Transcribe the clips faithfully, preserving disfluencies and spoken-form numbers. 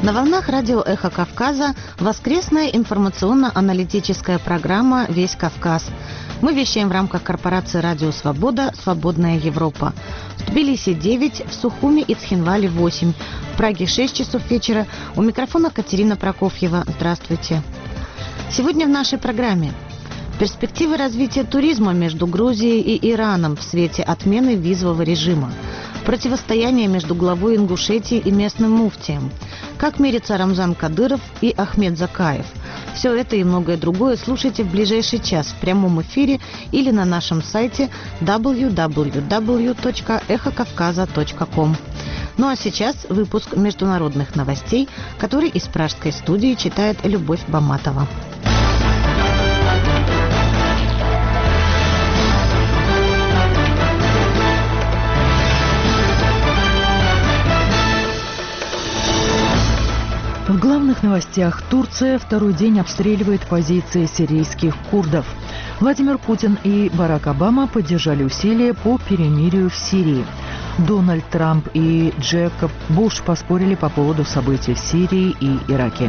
На волнах радио «Эхо Кавказа» воскресная информационно-аналитическая программа «Весь Кавказ». Мы вещаем в рамках корпорации «Радио Свобода. Свободная Европа». В Тбилиси девять, в Сухуми и Цхинвале восемь, в Праге шесть часов вечера. У микрофона Катерина Прокофьева. Здравствуйте. Сегодня в нашей программе перспективы развития туризма между Грузией и Ираном в свете отмены визового режима, противостояние между главой Ингушетии и местным муфтием, как мирятся Рамзан Кадыров и Ахмед Закаев. Все это и многое другое слушайте в ближайший час в прямом эфире или на нашем сайте дабл ю дабл ю дабл ю точка эхо кавказа точка ком. Ну а сейчас выпуск международных новостей, который из пражской студии читает Любовь Баматова. В главных новостях: Турция второй день обстреливает позиции сирийских курдов. Владимир Путин и Барак Обама поддержали усилия по перемирию в Сирии. Дональд Трамп и Джекоб Буш поспорили по поводу событий в Сирии и Ираке.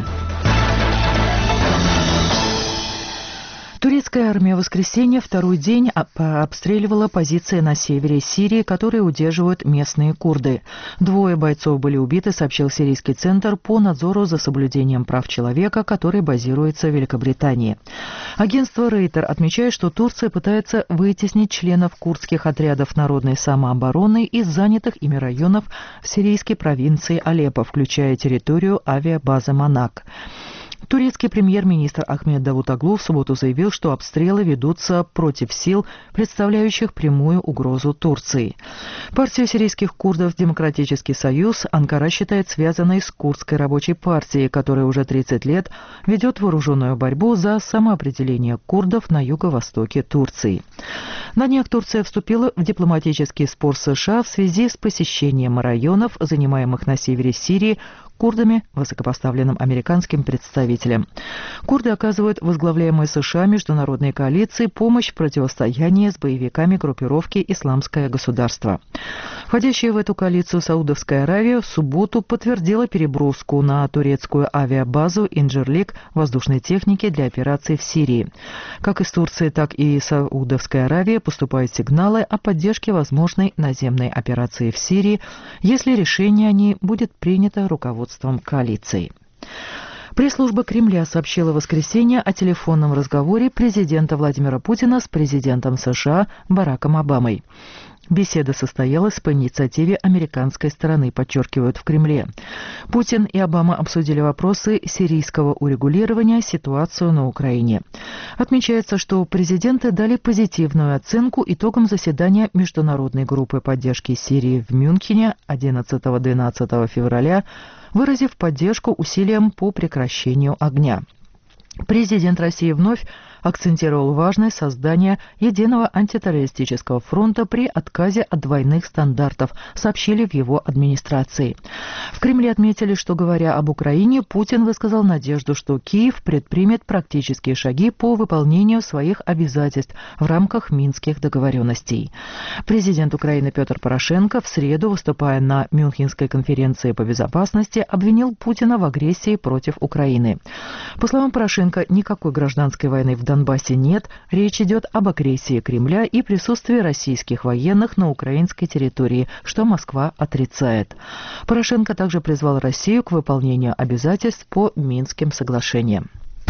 Турецкая армия в воскресенье второй день обстреливала позиции на севере Сирии, которые удерживают местные курды. Двое бойцов были убиты, сообщил Сирийский центр по надзору за соблюдением прав человека, который базируется в Великобритании. Агентство Рейтер отмечает, что Турция пытается вытеснить членов курдских отрядов народной самообороны из занятых ими районов в сирийской провинции Алеппо, включая территорию авиабазы Манак. Турецкий премьер-министр Ахмед Давутоглу в субботу заявил, что обстрелы ведутся против сил, представляющих прямую угрозу Турции. Партию сирийских курдов «Демократический союз» Анкара считает связанной с Курдской рабочей партией, которая уже тридцать лет ведет вооруженную борьбу за самоопределение курдов на юго-востоке Турции. На днях Турция вступила в дипломатический спор с США в связи с посещением районов, занимаемых на севере Сирии, курдами, высокопоставленным американским представителем. Курды оказывают возглавляемой США международной коалиции помощь в противостоянии с боевиками группировки «Исламское государство». Входящая в эту коалицию Саудовская Аравия в субботу подтвердила переброску на турецкую авиабазу «Инджирлик» воздушной техники для операций в Сирии. Как из Турции, так и из Саудовской Аравии поступают сигналы о поддержке возможной наземной операции в Сирии, если решение о ней будет принято руководством коалиции. Пресс-служба Кремля сообщила в воскресенье о телефонном разговоре президента Владимира Путина с президентом США Бараком Обамой. Беседа состоялась по инициативе американской стороны, подчеркивают в Кремле. Путин и Обама обсудили вопросы сирийского урегулирования, ситуацию на Украине. Отмечается, что президенты дали позитивную оценку итогам заседания Международной группы поддержки Сирии в Мюнхене одиннадцатого-двенадцатого февраля, выразив поддержку усилиям по прекращению огня. Президент России вновь акцентировал важность создания единого антитеррористического фронта при отказе от двойных стандартов, сообщили в его администрации. В Кремле отметили, что, говоря об Украине, Путин высказал надежду, что Киев предпримет практические шаги по выполнению своих обязательств в рамках минских договоренностей. Президент Украины Петр Порошенко в среду, выступая на Мюнхенской конференции по безопасности, обвинил Путина в агрессии против Украины. По словам Порошенко, никакой гражданской войны в Донбассе нет, речь идет об агрессии Кремля и присутствии российских военных на украинской территории, что Москва отрицает. Порошенко также призвал Россию к выполнению обязательств по Минским соглашениям.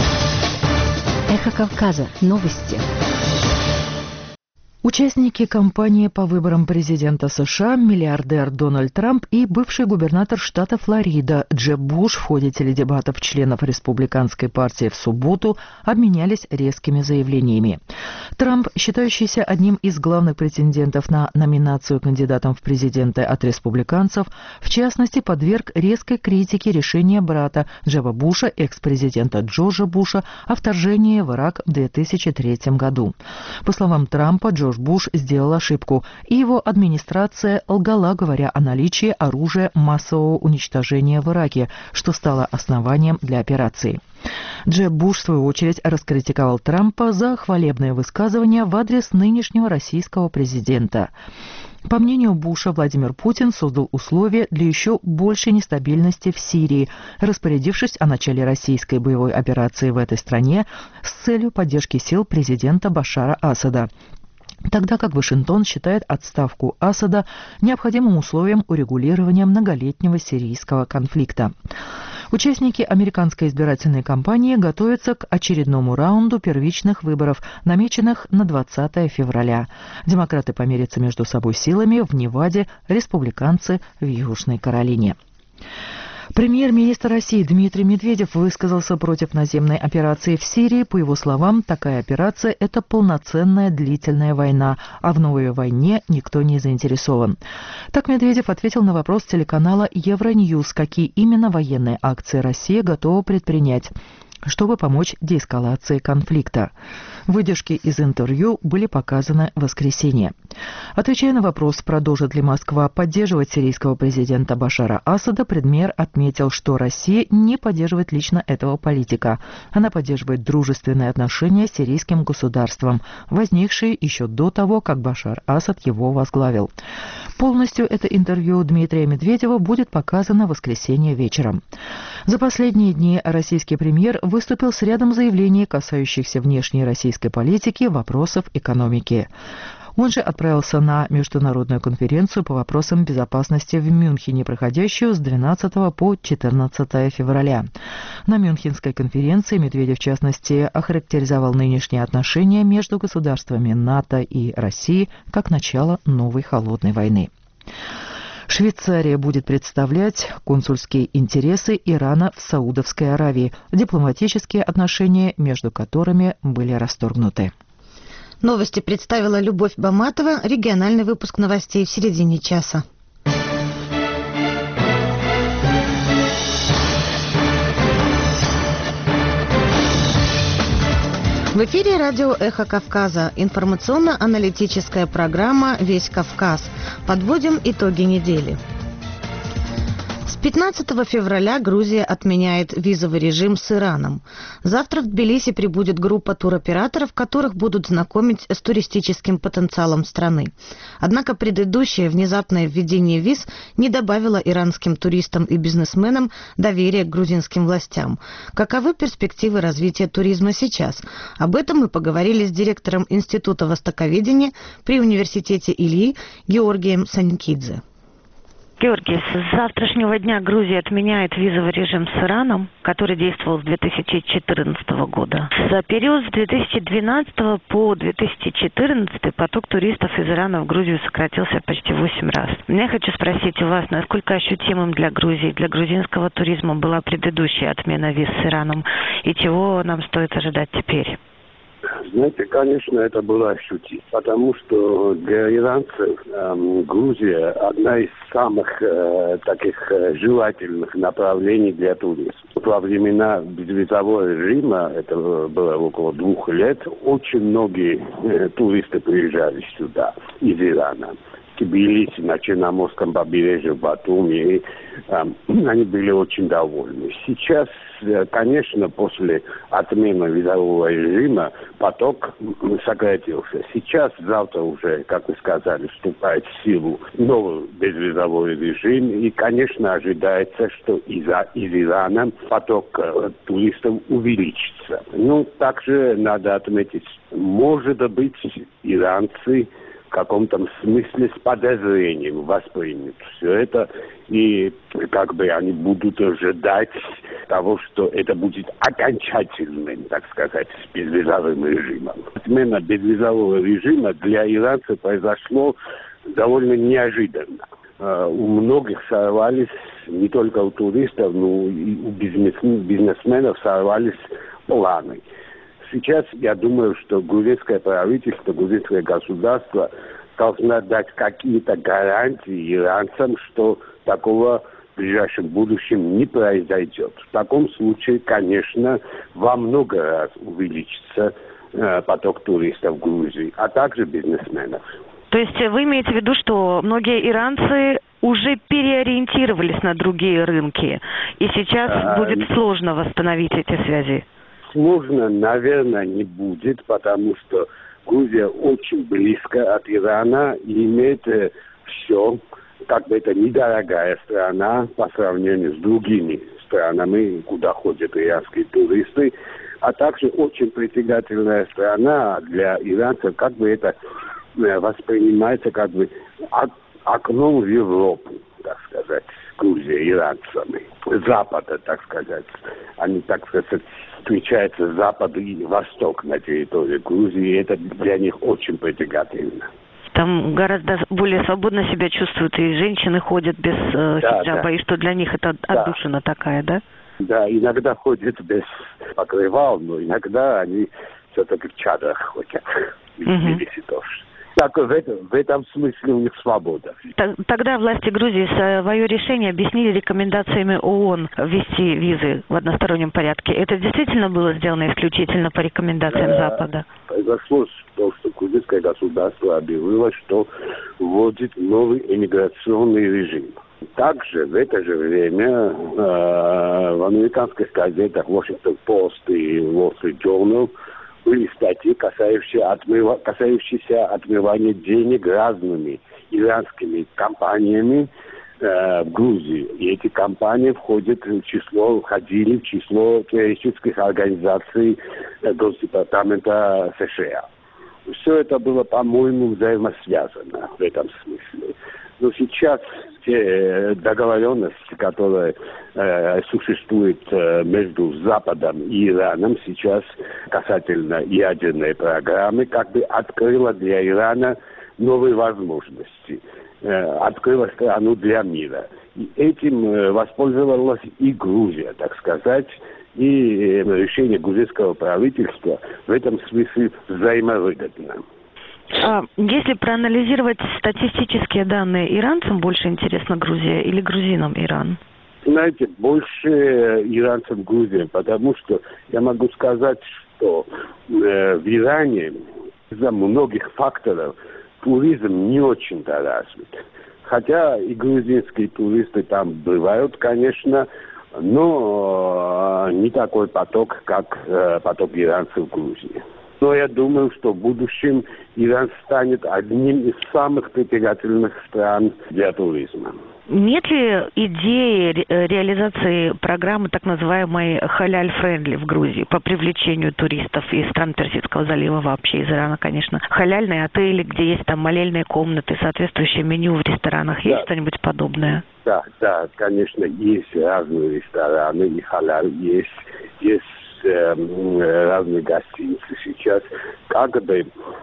Эхо Кавказа. Новости. Участники кампании по выборам президента США, миллиардер Дональд Трамп и бывший губернатор штата Флорида Джеб Буш в ходе теледебатов членов республиканской партии в субботу обменялись резкими заявлениями. Трамп, считающийся одним из главных претендентов на номинацию кандидатом в президенты от республиканцев, в частности, подверг резкой критике решения брата Джеба Буша, экс-президента Джорджа Буша, о вторжении в Ирак в две тысячи третьем году. По словам Трампа, Джордж Буш сделал ошибку, и его администрация лгала, говоря о наличии оружия массового уничтожения в Ираке, что стало основанием для операции. Джеб Буш, в свою очередь, раскритиковал Трампа за хвалебные высказывания в адрес нынешнего российского президента. По мнению Буша, Владимир Путин создал условия для еще большей нестабильности в Сирии, распорядившись о начале российской боевой операции в этой стране с целью поддержки сил президента Башара Асада, тогда как Вашингтон считает отставку Асада необходимым условием урегулирования многолетнего сирийского конфликта. Участники американской избирательной кампании готовятся к очередному раунду первичных выборов, намеченных на двадцатое февраля. Демократы померятся между собой силами в Неваде, республиканцы в Южной Каролине. Премьер-министр России Дмитрий Медведев высказался против наземной операции в Сирии. По его словам, такая операция – это полноценная длительная война, а в новой войне никто не заинтересован. Так Медведев ответил на вопрос телеканала Евроньюз, какие именно военные акции Россия готова предпринять, чтобы помочь деэскалации конфликта. Выдержки из интервью были показаны в воскресенье. Отвечая на вопрос, продолжит ли Москва поддерживать сирийского президента Башара Асада, премьер отметил, что Россия не поддерживает лично этого политика. Она поддерживает дружественные отношения с сирийским государством, возникшие еще до того, как Башар Асад его возглавил. Полностью это интервью Дмитрия Медведева будет показано в воскресенье вечером. За последние дни российский премьер выступил с рядом заявлений, касающихся внешней российской политики, вопросов экономики. Он же отправился на международную конференцию по вопросам безопасности в Мюнхене, проходящую с двенадцатого по четырнадцатое февраля. На Мюнхенской конференции Медведев, в частности, охарактеризовал нынешние отношения между государствами НАТО и России как начало новой холодной войны. Швейцария будет представлять консульские интересы Ирана в Саудовской Аравии, дипломатические отношения между которыми были расторгнуты. Новости представила Любовь Баматова. Региональный выпуск новостей в середине часа. В эфире радио «Эхо Кавказа». Информационно-аналитическая программа «Весь Кавказ». Подводим итоги недели. С пятнадцатого февраля Грузия отменяет визовый режим с Ираном. Завтра в Тбилиси прибудет группа туроператоров, которых будут знакомить с туристическим потенциалом страны. Однако предыдущее внезапное введение виз не добавило иранским туристам и бизнесменам доверия к грузинским властям. Каковы перспективы развития туризма сейчас? Об этом мы поговорили с директором Института востоковедения при университете Ильи Георгием Санькидзе. Георгий, с завтрашнего дня Грузия отменяет визовый режим с Ираном, который действовал с две тысячи четырнадцатого года. За период с две тысячи двенадцатого по две тысячи четырнадцатый поток туристов из Ирана в Грузию сократился почти в восемь раз. Я хочу спросить у вас, насколько ощутимым для Грузии, для грузинского туризма была предыдущая отмена виз с Ираном и чего нам стоит ожидать теперь? Знаете, конечно, это было ощутимо, потому что для иранцев э, Грузия одна из самых э, таких э, желательных направлений для туризма. Во времена безвизового режима, это было около двух лет, очень многие э, туристы приезжали сюда из Ирана. Тбилиси, на Черноморском побережье, в Батуми, и, э, они были очень довольны. Сейчас, э, конечно, после отмены визового режима поток сократился. Сейчас, завтра уже, как вы сказали, вступает в силу новый безвизовой режим, и, конечно, ожидается, что из-за из Ирана поток э, туристов увеличится. Ну, также надо отметить, может быть, иранцы в каком-то смысле с подозрением воспримут все это, и как бы они будут ожидать того, что это будет окончательным, так сказать, безвизовым режимом. Отмена безвизового режима для иранцев произошло довольно неожиданно. У многих сорвались, не только у туристов, но и у бизнесменов сорвались планы. Сейчас я думаю, что грузинское правительство, грузинское государство должно дать какие-то гарантии иранцам, что такого в ближайшем будущем не произойдет. В таком случае, конечно, во много раз увеличится э, поток туристов в Грузии, а также бизнесменов. То есть вы имеете в виду, что многие иранцы уже переориентировались на другие рынки, и сейчас а, будет сложно восстановить эти связи? Сложно, наверное, не будет, потому что Грузия очень близко от Ирана и имеет все, как бы это недорогая страна по сравнению с другими странами, куда ходят иранские туристы, а также очень притягательная страна для иранцев, как бы это воспринимается как бы окном в Европу, так сказать, Грузия иранцами. Запада, так сказать. Они, так сказать, встречаются Запад и Восток на территории Грузии, и это для них очень притягательно. Там гораздо более свободно себя чувствуют, и женщины ходят без э, да, хиджаба, да. И что для них это отдушина да. такая, да? Да, иногда ходят без покрывал, но иногда они все-таки в чадрах ходят. Угу. Так, в этом, в этом смысле у них свобода. Тогда власти Грузии свое решение объяснили рекомендациями ООН ввести визы в одностороннем порядке. Это действительно было сделано исключительно по рекомендациям э, Запада? Произошло то, что грузинское государство объявило, что вводит новый иммиграционный режим. Также в это же время э, в американских газетах Washington Post и Wall Street Journal были статьи, касающиеся, отмыва, касающиеся отмывания денег разными иранскими компаниями э, в Грузии. И эти компании входят в число, входили в число террористических организаций э, Госдепартамента США. Все это было, по-моему, взаимосвязано в этом смысле. Но сейчас те договоренности, которые э, существуют э, между Западом и Ираном сейчас касательно ядерной программы, как бы открыла для Ирана новые возможности, э, открыла страну для мира. И этим э, воспользовалась и Грузия, так сказать, и э, решение грузинского правительства в этом смысле взаимовыгодно. А если проанализировать статистические данные, иранцам больше интересна Грузия или грузинам Иран? Знаете, больше иранцам Грузия, потому что я могу сказать, что э, в Иране из-за многих факторов туризм не очень-то развит. Хотя и грузинские туристы там бывают, конечно, но э, не такой поток, как э, поток иранцев в Грузии. Но я думаю, что в будущем Иран станет одним из самых притягательных стран для туризма. Нет ли идеи ре- реализации программы так называемой халяль-френдли в Грузии по привлечению туристов из стран Персидского залива, вообще из Ирана, конечно? Халяльные отели, где есть там молельные комнаты, соответствующее меню в ресторанах. Есть да. что-нибудь подобное? Да, да, конечно, есть разные рестораны, и халяль есть, есть разные гостиницы сейчас, как бы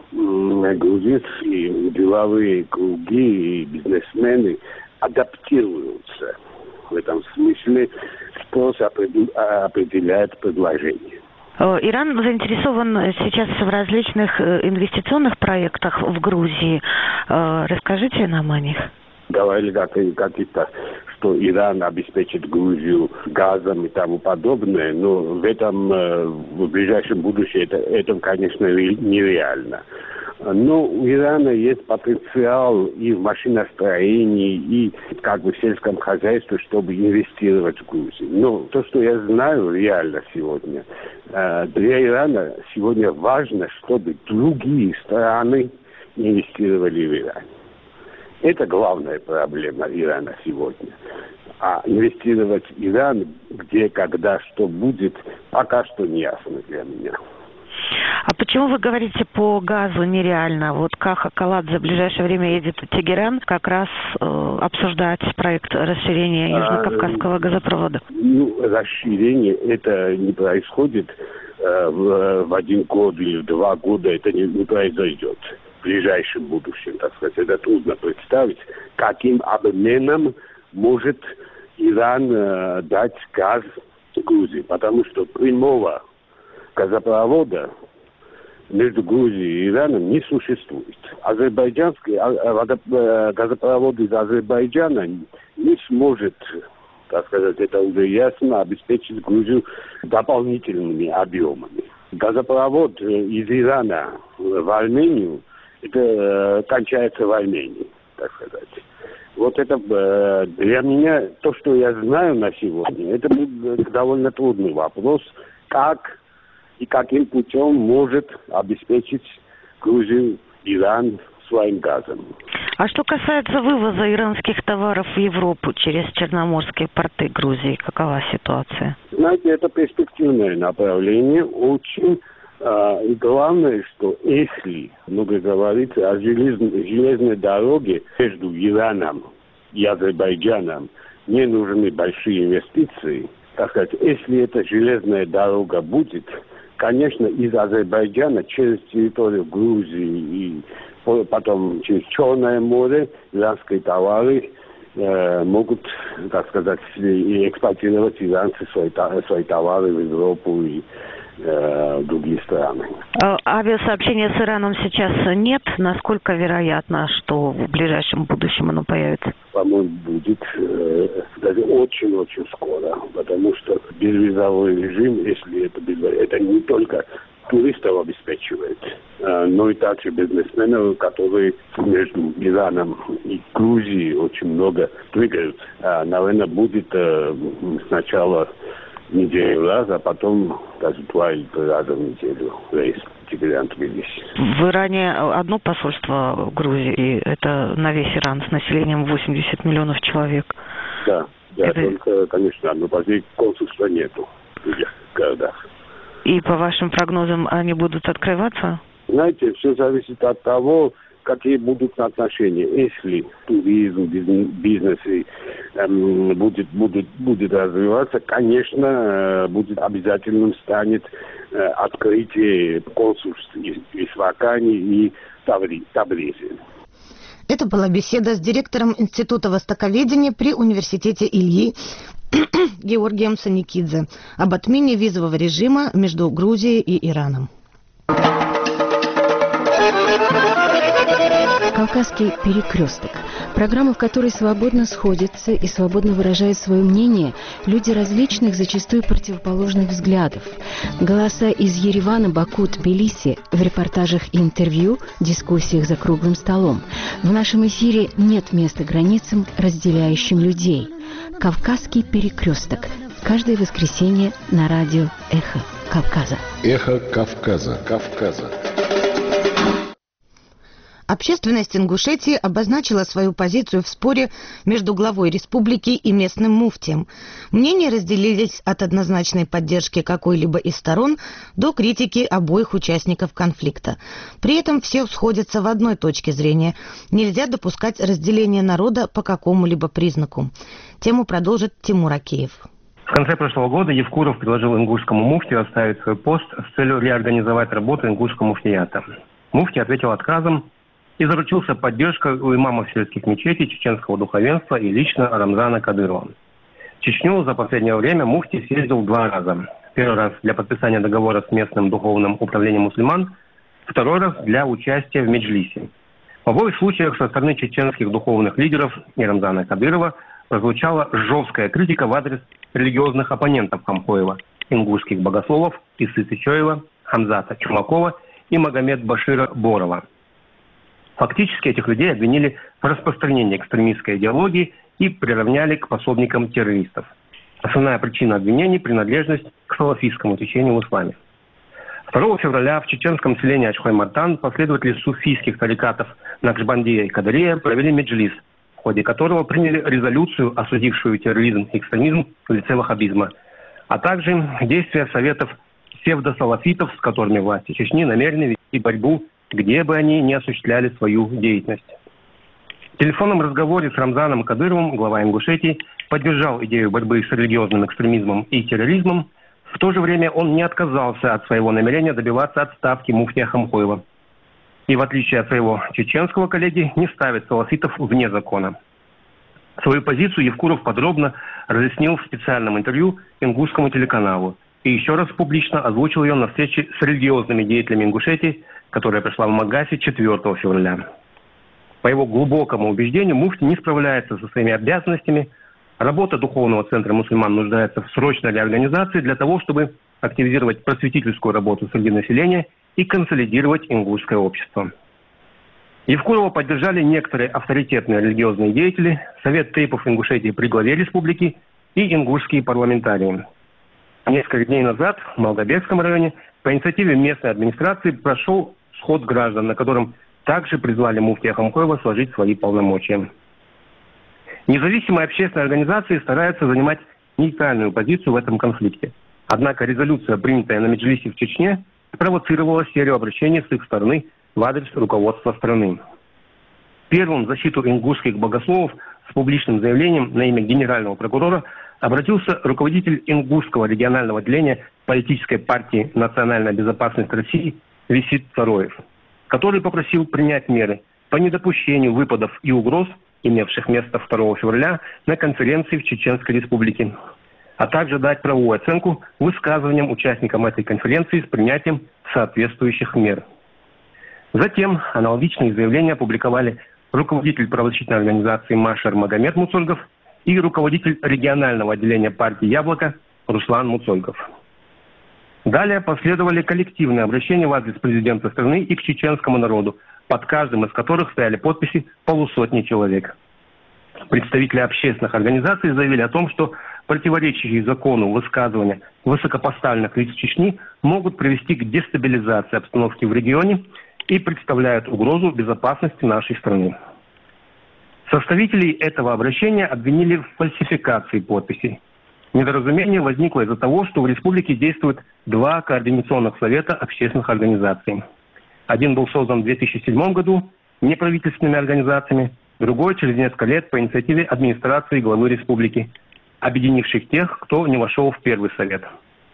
грузинские деловые круги и бизнесмены адаптируются. В этом смысле спрос определяет предложение. Иран заинтересован сейчас в различных инвестиционных проектах в Грузии. Расскажите нам о них. Говорили как-то, что Иран обеспечит Грузию газом и тому подобное, но в этом, в ближайшем будущем, это, это конечно, нереально. Но у Ирана есть потенциал и в машиностроении, и как бы в сельском хозяйстве, чтобы инвестировать в Грузию. Но то, что я знаю реально сегодня, для Ирана сегодня важно, чтобы другие страны инвестировали в Иран. Это главная проблема Ирана сегодня. А инвестировать в Иран, где, когда, что будет, пока что не ясно для меня. А почему вы говорите по газу нереально? Вот Каха Каладзе в ближайшее время едет в Тегеран как раз э, обсуждать проект расширения Южно-Кавказского газопровода. Ну, расширение это не происходит э, в, в один год или в два года, это не, не произойдет. В ближайшем будущем, так сказать, это трудно представить, каким обменом может Иран э, дать газ Грузии, потому что прямого газопровода между Грузией и Ираном не существует. Азербайджанский газопровод из Азербайджана не сможет, так сказать, это уже ясно, обеспечить Грузию дополнительными объемами. Газопровод из Ирана в Армению, это э, кончается в Армении, так сказать. Вот это э, для меня, то, что я знаю на сегодня, это будет довольно трудный вопрос, как и каким путем может обеспечить Грузию Иран своим газом. А что касается вывоза иранских товаров в Европу через черноморские порты Грузии, какова ситуация? Знаете, это перспективное направление, очень. А, и главное, что если много говорится о железной, железной дороге между Ираном и Азербайджаном, не нужны большие инвестиции. Так сказать, если эта железная дорога будет, конечно, из Азербайджана через территорию Грузии и потом через Черное море иранские товары э, могут, так сказать, экспортировать иранцы свои, свои товары в Европу и э, в другие страны. А, авиасообщения с Ираном сейчас нет. Насколько вероятно, что в ближайшем будущем оно появится? По-моему, будет э, даже очень-очень скоро, потому что безвизовой режим, если это безвизовый, это не только туристов обеспечивает, но и также бизнесменов, которые между Ираном и Грузией очень много двигают. Наверное, будет сначала неделю раз, а потом даже два или три раза в неделю рейс Тегеран-Тбилиси. В Иране одно посольство в Грузии, это на весь Иран с населением восемьдесят миллионов человек. Да, да, это... только, конечно, одно посольство, консульства нету в других городах. И по вашим прогнозам они будут открываться? Знаете, все зависит от того, какие будут отношения. Если туризм, бизнес эм, будет, будет, будет развиваться, конечно, э, будет обязательным станет э, открытие консульств в Исфахане и Табризе. Это была беседа с директором Института востоковедения при университете Ильи Георгием Саникидзе об отмене визового режима между Грузией и Ираном. «Кавказский перекресток» – программа, в которой свободно сходятся и свободно выражают свое мнение люди различных, зачастую противоположных взглядов. Голоса из Еревана, Баку, Тбилиси в репортажах и интервью, дискуссиях за круглым столом. В нашем эфире нет места границам, разделяющим людей. «Кавказский перекресток» каждое воскресенье на радио «Эхо Кавказа». «Эхо Кавказа». Кавказа. Общественность Ингушетии обозначила свою позицию в споре между главой республики и местным муфтием. Мнения разделились от однозначной поддержки какой-либо из сторон до критики обоих участников конфликта. При этом все сходятся в одной точке зрения. Нельзя допускать разделение народа по какому-либо признаку. Тему продолжит Тимур Акеев. В конце прошлого года Евкуров предложил ингушскому муфтию оставить свой пост с целью реорганизовать работу ингушского муфтията. Муфтий ответил отказом и заручился поддержкой у имамов сельских мечетей, чеченского духовенства и лично Рамзана Кадырова. В Чечню за последнее время муфтий съездил два раза. Первый раз для подписания договора с местным духовным управлением мусульман, второй раз для участия в меджлисе. В обоих случаях со стороны чеченских духовных лидеров и Рамзана Кадырова прозвучала жесткая критика в адрес религиозных оппонентов Хамхоева, ингушских богословов Исы Сычоева, Хамзата Чумакова и Магомед Башира Борова. Фактически этих людей обвинили в распространении экстремистской идеологии и приравняли к пособникам террористов. Основная причина обвинений – принадлежность к салафистскому течению в исламе. второго февраля в чеченском селении Ачхой-Мартан последователи суфийских тарикатов Накшбандия и Кадария провели меджлис, в ходе которого приняли резолюцию, осудившую терроризм и экстремизм в лице ваххабизма, а также действия советов псевдосалафитов, с которыми власти Чечни намерены вести борьбу, где бы они ни осуществляли свою деятельность. В телефонном разговоре с Рамзаном Кадыровым глава Ингушетии поддержал идею борьбы с религиозным экстремизмом и терроризмом. В то же время он не отказался от своего намерения добиваться отставки муфтия Хамхоева. И в отличие от своего чеченского коллеги, не ставит салафитов вне закона. Свою позицию Евкуров подробно разъяснил в специальном интервью ингушскому телеканалу и еще раз публично озвучил ее на встрече с религиозными деятелями Ингушетии, которая прошла в Магасе четвёртого февраля. По его глубокому убеждению, муфтий не справляется со своими обязанностями. Работа духовного центра мусульман нуждается в срочной реорганизации для того, чтобы активизировать просветительскую работу среди населения и консолидировать ингушское общество. Евкурова поддержали некоторые авторитетные религиозные деятели, Совет тейпов Ингушетии при главе республики и ингушские парламентарии. Несколько дней назад в Малгобекском районе по инициативе местной администрации прошел сход граждан, на котором также призвали муфтия Хамкоева сложить свои полномочия. Независимые общественные организации стараются занимать нейтральную позицию в этом конфликте. Однако резолюция, принятая на Меджлисе в Чечне, спровоцировала серию обращений с их стороны в адрес руководства страны. Первым в защиту ингушских богословов с публичным заявлением на имя генерального прокурора обратился руководитель ингушского регионального отделения политической партии «Национальная безопасность России» Висит Цароев, который попросил принять меры по недопущению выпадов и угроз, имевших место второго февраля на конференции в Чеченской Республике, а также дать правовую оценку высказываниям участникам этой конференции с принятием соответствующих мер. Затем аналогичные заявления опубликовали руководитель правозащитной организации «Машер» Магомед Муцольгов и руководитель регионального отделения партии «Яблоко» Руслан Муцольгов. Далее последовали коллективные обращения в адрес президента страны и к чеченскому народу, под каждым из которых стояли подписи полусотни человек. Представители общественных организаций заявили о том, что противоречащие закону высказывания высокопоставленных лиц Чечни могут привести к дестабилизации обстановки в регионе и представляют угрозу безопасности нашей страны. Составителей этого обращения обвинили в фальсификации подписей. Недоразумение возникло из-за того, что в республике действует два координационных совета общественных организаций. Один был создан в две тысячи седьмом году неправительственными организациями, другой через несколько лет по инициативе администрации главы республики, объединивших тех, кто не вошел в первый совет.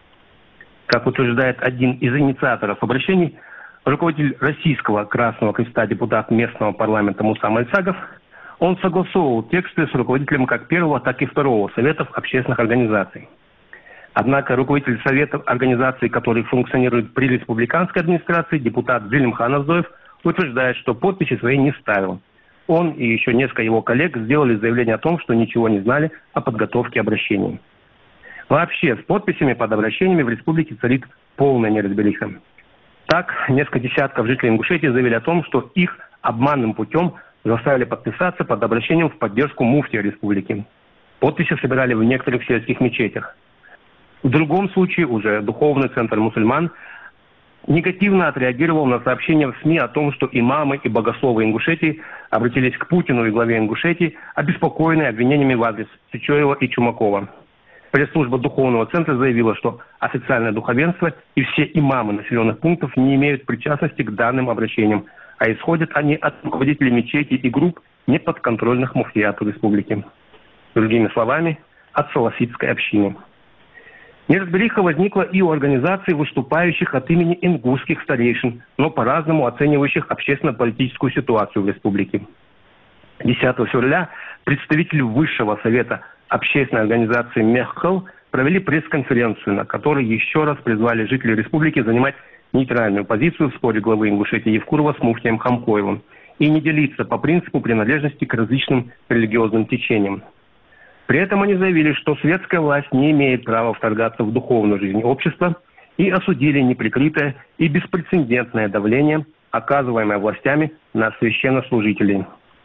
Как утверждает один из инициаторов обращений, руководитель Российского Красного Креста, депутат местного парламента Муса Мальцагов, он согласовывал тексты с руководителем как первого, так и второго советов общественных организаций. Однако руководитель советов организаций, которые функционируют при республиканской администрации, депутат Зелимхан Авзоев, утверждает, что подписи свои не ставил. Он и еще несколько его коллег сделали заявление о том, что ничего не знали о подготовке обращений. Вообще, с подписями под обращениями в республике царит полная неразбериха. Так, несколько десятков жителей Ингушетии заявили о том, что их обманным путем заставили подписаться под обращением в поддержку муфтия республики. Подписи собирали в некоторых сельских мечетях. В другом случае уже духовный центр мусульман негативно отреагировал на сообщения в СМИ о том, что имамы и богословы Ингушетии обратились к Путину и главе Ингушетии, обеспокоенные обвинениями в адрес Сычоева и Чумакова. Пресс-служба духовного центра заявила, что официальное духовенство и все имамы населенных пунктов не имеют причастности к данным обращениям, а исходят они от руководителей мечетей и групп, неподконтрольных муфтияту республики. Другими словами, от салафитской общины. Неразбериха возникла и у организаций, выступающих от имени ингушских старейшин, но по-разному оценивающих общественно-политическую ситуацию в республике. десятого февраля представители Высшего совета общественной организации «Меххал» провели пресс-конференцию, на которой еще раз призвали жителей республики занимать нейтральную позицию в споре главы Ингушетии Евкурова с муфтием Хамкоевым и не делиться по принципу принадлежности к различным религиозным течениям. При этом они заявили, что светская власть не имеет права вторгаться в духовную жизнь общества и осудили неприкрытое и беспрецедентное давление, оказываемое властями на священнослужителей.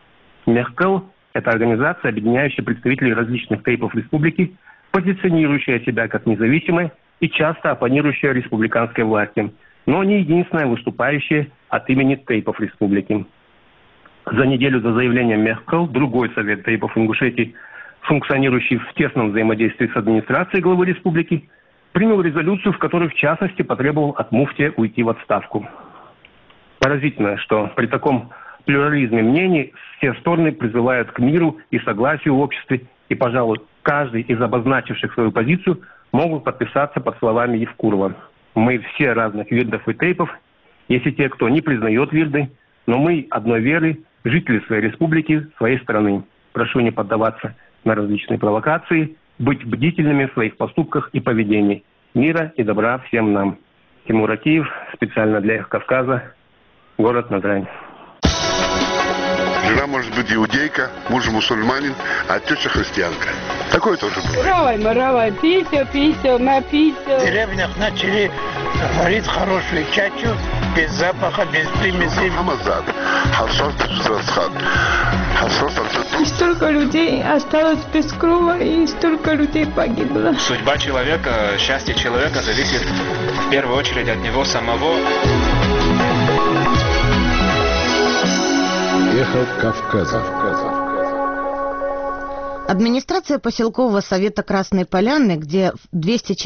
Мехкэл – это организация, объединяющая представителей различных тейпов республики, позиционирующая себя как независимая и часто оппонирующая республиканской власти, но не единственная выступающая от имени тейпов республики. За неделю до заявления Мехкэл другой совет тейпов Ингушетии, функционирующий в тесном взаимодействии с администрацией главы республики, принял резолюцию, в которой в частности потребовал от муфтия уйти в отставку. Поразительно, что при таком плюрализме мнений все стороны призывают к миру и согласию в обществе, и, пожалуй, каждый из обозначивших свою позицию могут подписаться под словами Евкурова. Мы все разных вирдов и тейпов, если те, кто не признает вирды, но мы одной веры, жители своей республики, своей страны. Прошу не поддаваться на различные провокации, быть бдительными в своих поступках и поведении. Мира и добра всем нам. Тимур Акиев, специально для Эхо Кавказа, город Назрань. Жена может быть иудейка, муж мусульманин, а теща христианка. Такое тоже бывает. Равай, маравай, пися, пися, напися. В деревнях начали варить хорошую чачу, без запаха, без примеси. Хамазад, хавсор тазрасхан, хавсор тазрасхан. Столько людей осталось без крова, и столько людей погибло. Судьба человека, счастье человека зависит в первую очередь от него самого. Эхо Кавказа. Администрация поселкового совета Красной Поляны, где в две тысячи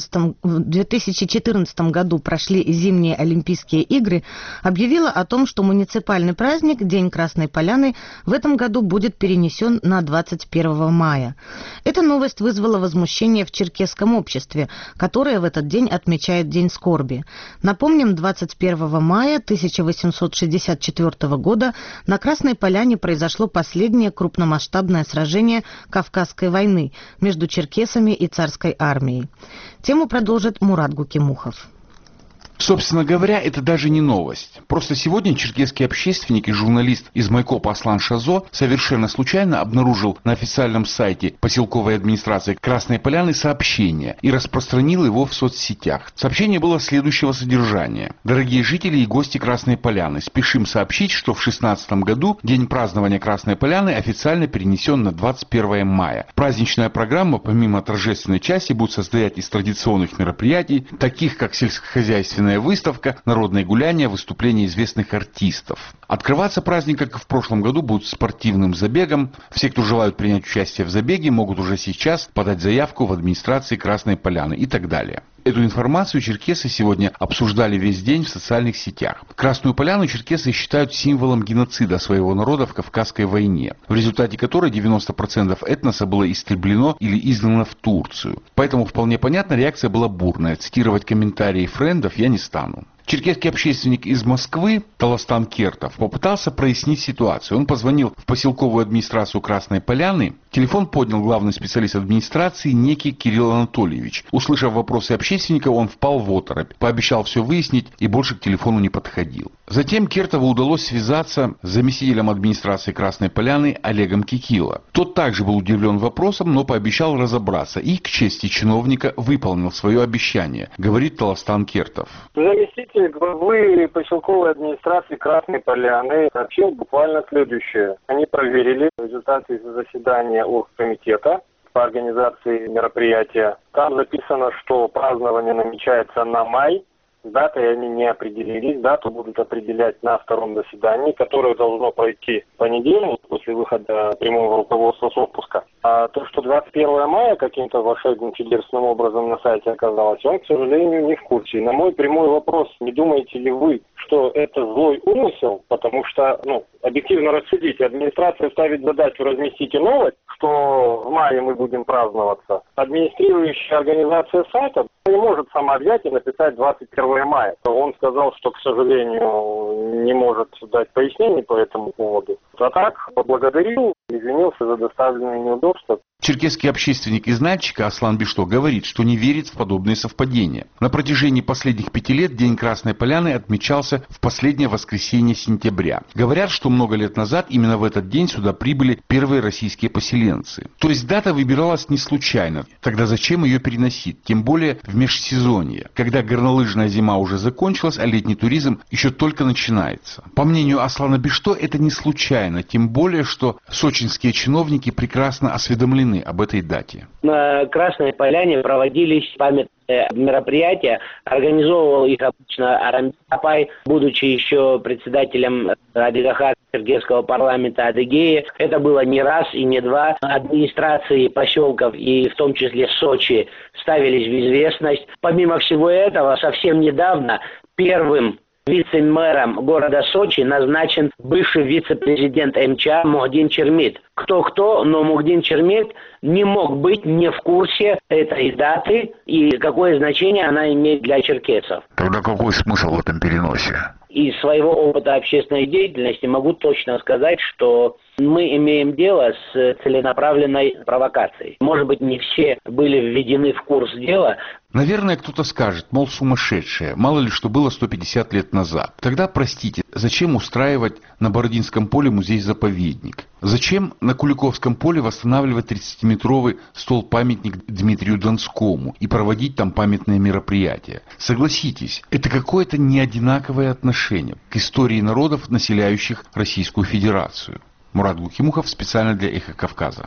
четырнадцатом году прошли зимние Олимпийские игры, объявила о том, что муниципальный праздник День Красной Поляны в этом году будет перенесен на двадцать первого мая. Эта новость вызвала возмущение в черкесском обществе, которое в этот день отмечает День скорби. Напомним, двадцать первого мая тысяча восемьсот шестьдесят четвёртого года на Красной Поляне произошло последнее крупномасштабное сражение Кавказской войны между черкесами и царской армией. Тему продолжит Мурат Гукимухов. Собственно говоря, это даже не новость. Просто сегодня черкесский общественник и журналист из Майкопа Аслан Шазо совершенно случайно обнаружил на официальном сайте поселковой администрации Красной Поляны сообщение и распространил его в соцсетях. Сообщение было следующего содержания. Дорогие жители и гости Красной Поляны, спешим сообщить, что в шестнадцатом году день празднования Красной Поляны официально перенесен на двадцать первое мая. Праздничная программа, помимо торжественной части, будет состоять из традиционных мероприятий, таких как сельскохозяйственная выставка, народные гуляния, выступления известных артистов. Открываться праздник, как и в прошлом году, будет спортивным забегом. Все, кто желают принять участие в забеге, могут уже сейчас подать заявку в администрации Красной Поляны и так далее. Эту информацию черкесы сегодня обсуждали весь день в социальных сетях. Красную Поляну черкесы считают символом геноцида своего народа в Кавказской войне, в результате которой девяносто процентов этноса было истреблено или изгнано в Турцию. Поэтому вполне понятно, реакция была бурная. Цитировать комментарии френдов я не стану. Черкесский общественник из Москвы Таластан Кертов попытался прояснить ситуацию. Он позвонил в поселковую администрацию Красной Поляны. Телефон поднял главный специалист администрации некий Кирилл Анатольевич. Услышав вопросы общественника, он впал в оторопь, пообещал все выяснить и больше к телефону не подходил. Затем Кертову удалось связаться с заместителем администрации Красной Поляны Олегом Кикило. Тот также был удивлен вопросом, но пообещал разобраться и, к чести чиновника, выполнил свое обещание, говорит Таластан Кертов. Заместитель главы поселковой администрации Красной Поляны сообщил буквально следующее. Они проверили результаты заседания оргкомитета по организации мероприятия. Там записано, что празднование намечается на май. Датой они не определились. Дату будут определять на втором заседании, которое должно пройти в понедельник после выхода прямого руководства с отпуска. А то, что двадцать первого мая каким-то волшебным чудесным образом на сайте оказалось, он, к сожалению, не в курсе. И на мой прямой вопрос, не думаете ли вы, что это злой умысел, потому что, ну, объективно рассудите, администрация ставит задачу разместить новость, что в мае мы будем праздноваться. Администрирующая организация сайта не может сама взять и написать двадцать первого мая. Он сказал, что, к сожалению, не может дать пояснений по этому поводу. А так, поблагодарил, извинился за доставленные неудобства. Черкесский общественник из Нальчика Аслан Бишто говорит, что не верит в подобные совпадения. На протяжении последних пяти лет День Красной Поляны отмечался в последнее воскресенье сентября. Говорят, что много лет назад именно в этот день сюда прибыли первые российские поселенцы. То есть дата выбиралась не случайно. Тогда зачем ее переносить? Тем более в межсезонье, когда горнолыжная зима уже закончилась, а летний туризм еще только начинается. По мнению Аслана Бишто, это не случайно, тем более, что сочинские чиновники прекрасно осведомлены об этой дате. На Красной Поляне проводились памятные мероприятия. Организовывал их обычно Арамбек Апай, будучи еще председателем Адыгахар Черкесского парламента Адыгеи. Это было не раз и не два. Администрации поселков и в том числе Сочи ставились в известность. Помимо всего этого, совсем недавно первым вице-мэром города Сочи назначен бывший вице-президент эм че а Мухдин Чермит. Кто-кто, но Мухдин Чермит не мог быть не в курсе этой даты и какое значение она имеет для черкесов. Тогда какой смысл в этом переносе? Из своего опыта общественной деятельности могу точно сказать, что мы имеем дело с целенаправленной провокацией. Может быть, не все были введены в курс дела. Наверное, кто-то скажет, мол, сумасшедшие, мало ли что было сто пятьдесят лет назад. Тогда, простите, зачем устраивать на Бородинском поле музей-заповедник? Зачем на Куликовском поле восстанавливать тридцатиметровый стол-памятник Дмитрию Донскому и проводить там памятные мероприятия? Согласитесь, это какое-то неодинаковое отношение к истории народов, населяющих Российскую Федерацию. Мурат Гукимухов специально для Эхо Кавказа.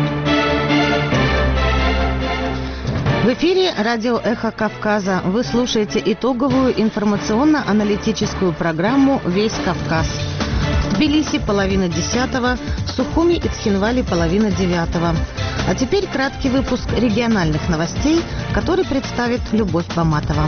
В эфире радио «Эхо Кавказа». Вы слушаете итоговую информационно-аналитическую программу «Весь Кавказ». В В Тбилиси половина десятого, в Сухуми и Цхинвале половина девятого. А теперь краткий выпуск региональных новостей, который представит Любовь Баматова.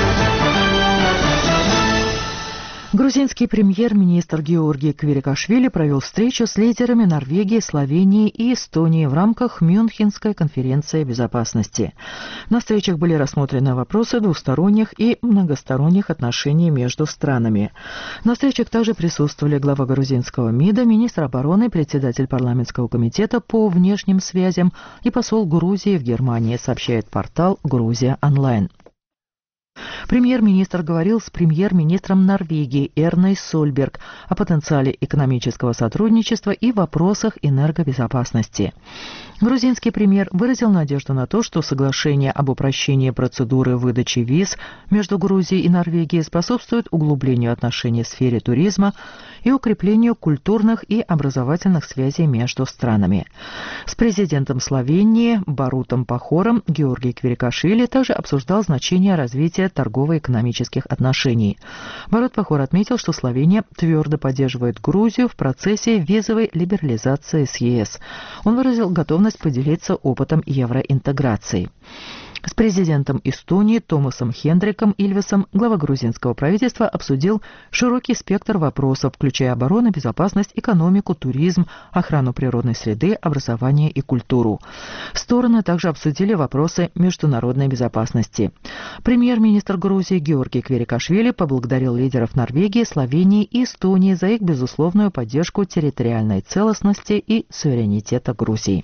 Грузинский премьер-министр Георгий Квирикашвили провел встречу с лидерами Норвегии, Словении и Эстонии в рамках Мюнхенской конференции безопасности. На встречах были рассмотрены вопросы двусторонних и многосторонних отношений между странами. На встречах также присутствовали глава грузинского МИДа, министр обороны, председатель парламентского комитета по внешним связям и посол Грузии в Германии, сообщает портал «Грузия онлайн». Премьер-министр говорил с премьер-министром Норвегии Эрной Сольберг о потенциале экономического сотрудничества и вопросах энергобезопасности. Грузинский премьер выразил надежду на то, что соглашение об упрощении процедуры выдачи виз между Грузией и Норвегией способствует углублению отношений в сфере туризма и укреплению культурных и образовательных связей между странами. С президентом Словении Барутом Пахором Георгий Квирикашвили также обсуждал значение развития торгово-экономических отношений. Барут Пахор отметил, что Словения твердо поддерживает Грузию в процессе визовой либерализации с ЕС. Он выразил готовность поделиться опытом евроинтеграции. С президентом Эстонии Томасом Хендриком Ильвесом глава грузинского правительства обсудил широкий спектр вопросов, включая оборону, безопасность, экономику, туризм, охрану природной среды, образование и культуру. Стороны также обсудили вопросы международной безопасности. Премьер-министр Грузии Георгий Квирикашвили поблагодарил лидеров Норвегии, Словении и Эстонии за их безусловную поддержку территориальной целостности и суверенитета Грузии.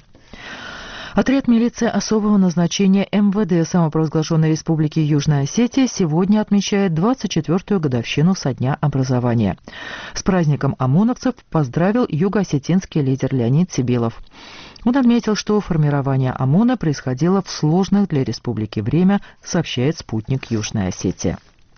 Отряд милиции особого назначения эм вэ дэ самопровозглашенной Республики Южная Осетия сегодня отмечает двадцать четвёртую годовщину со дня образования. С праздником ОМОНовцев поздравил юго-осетинский лидер Леонид Сибилов. Он отметил, что формирование ОМОНа происходило в сложное для республики время, сообщает спутник Южная Осетия.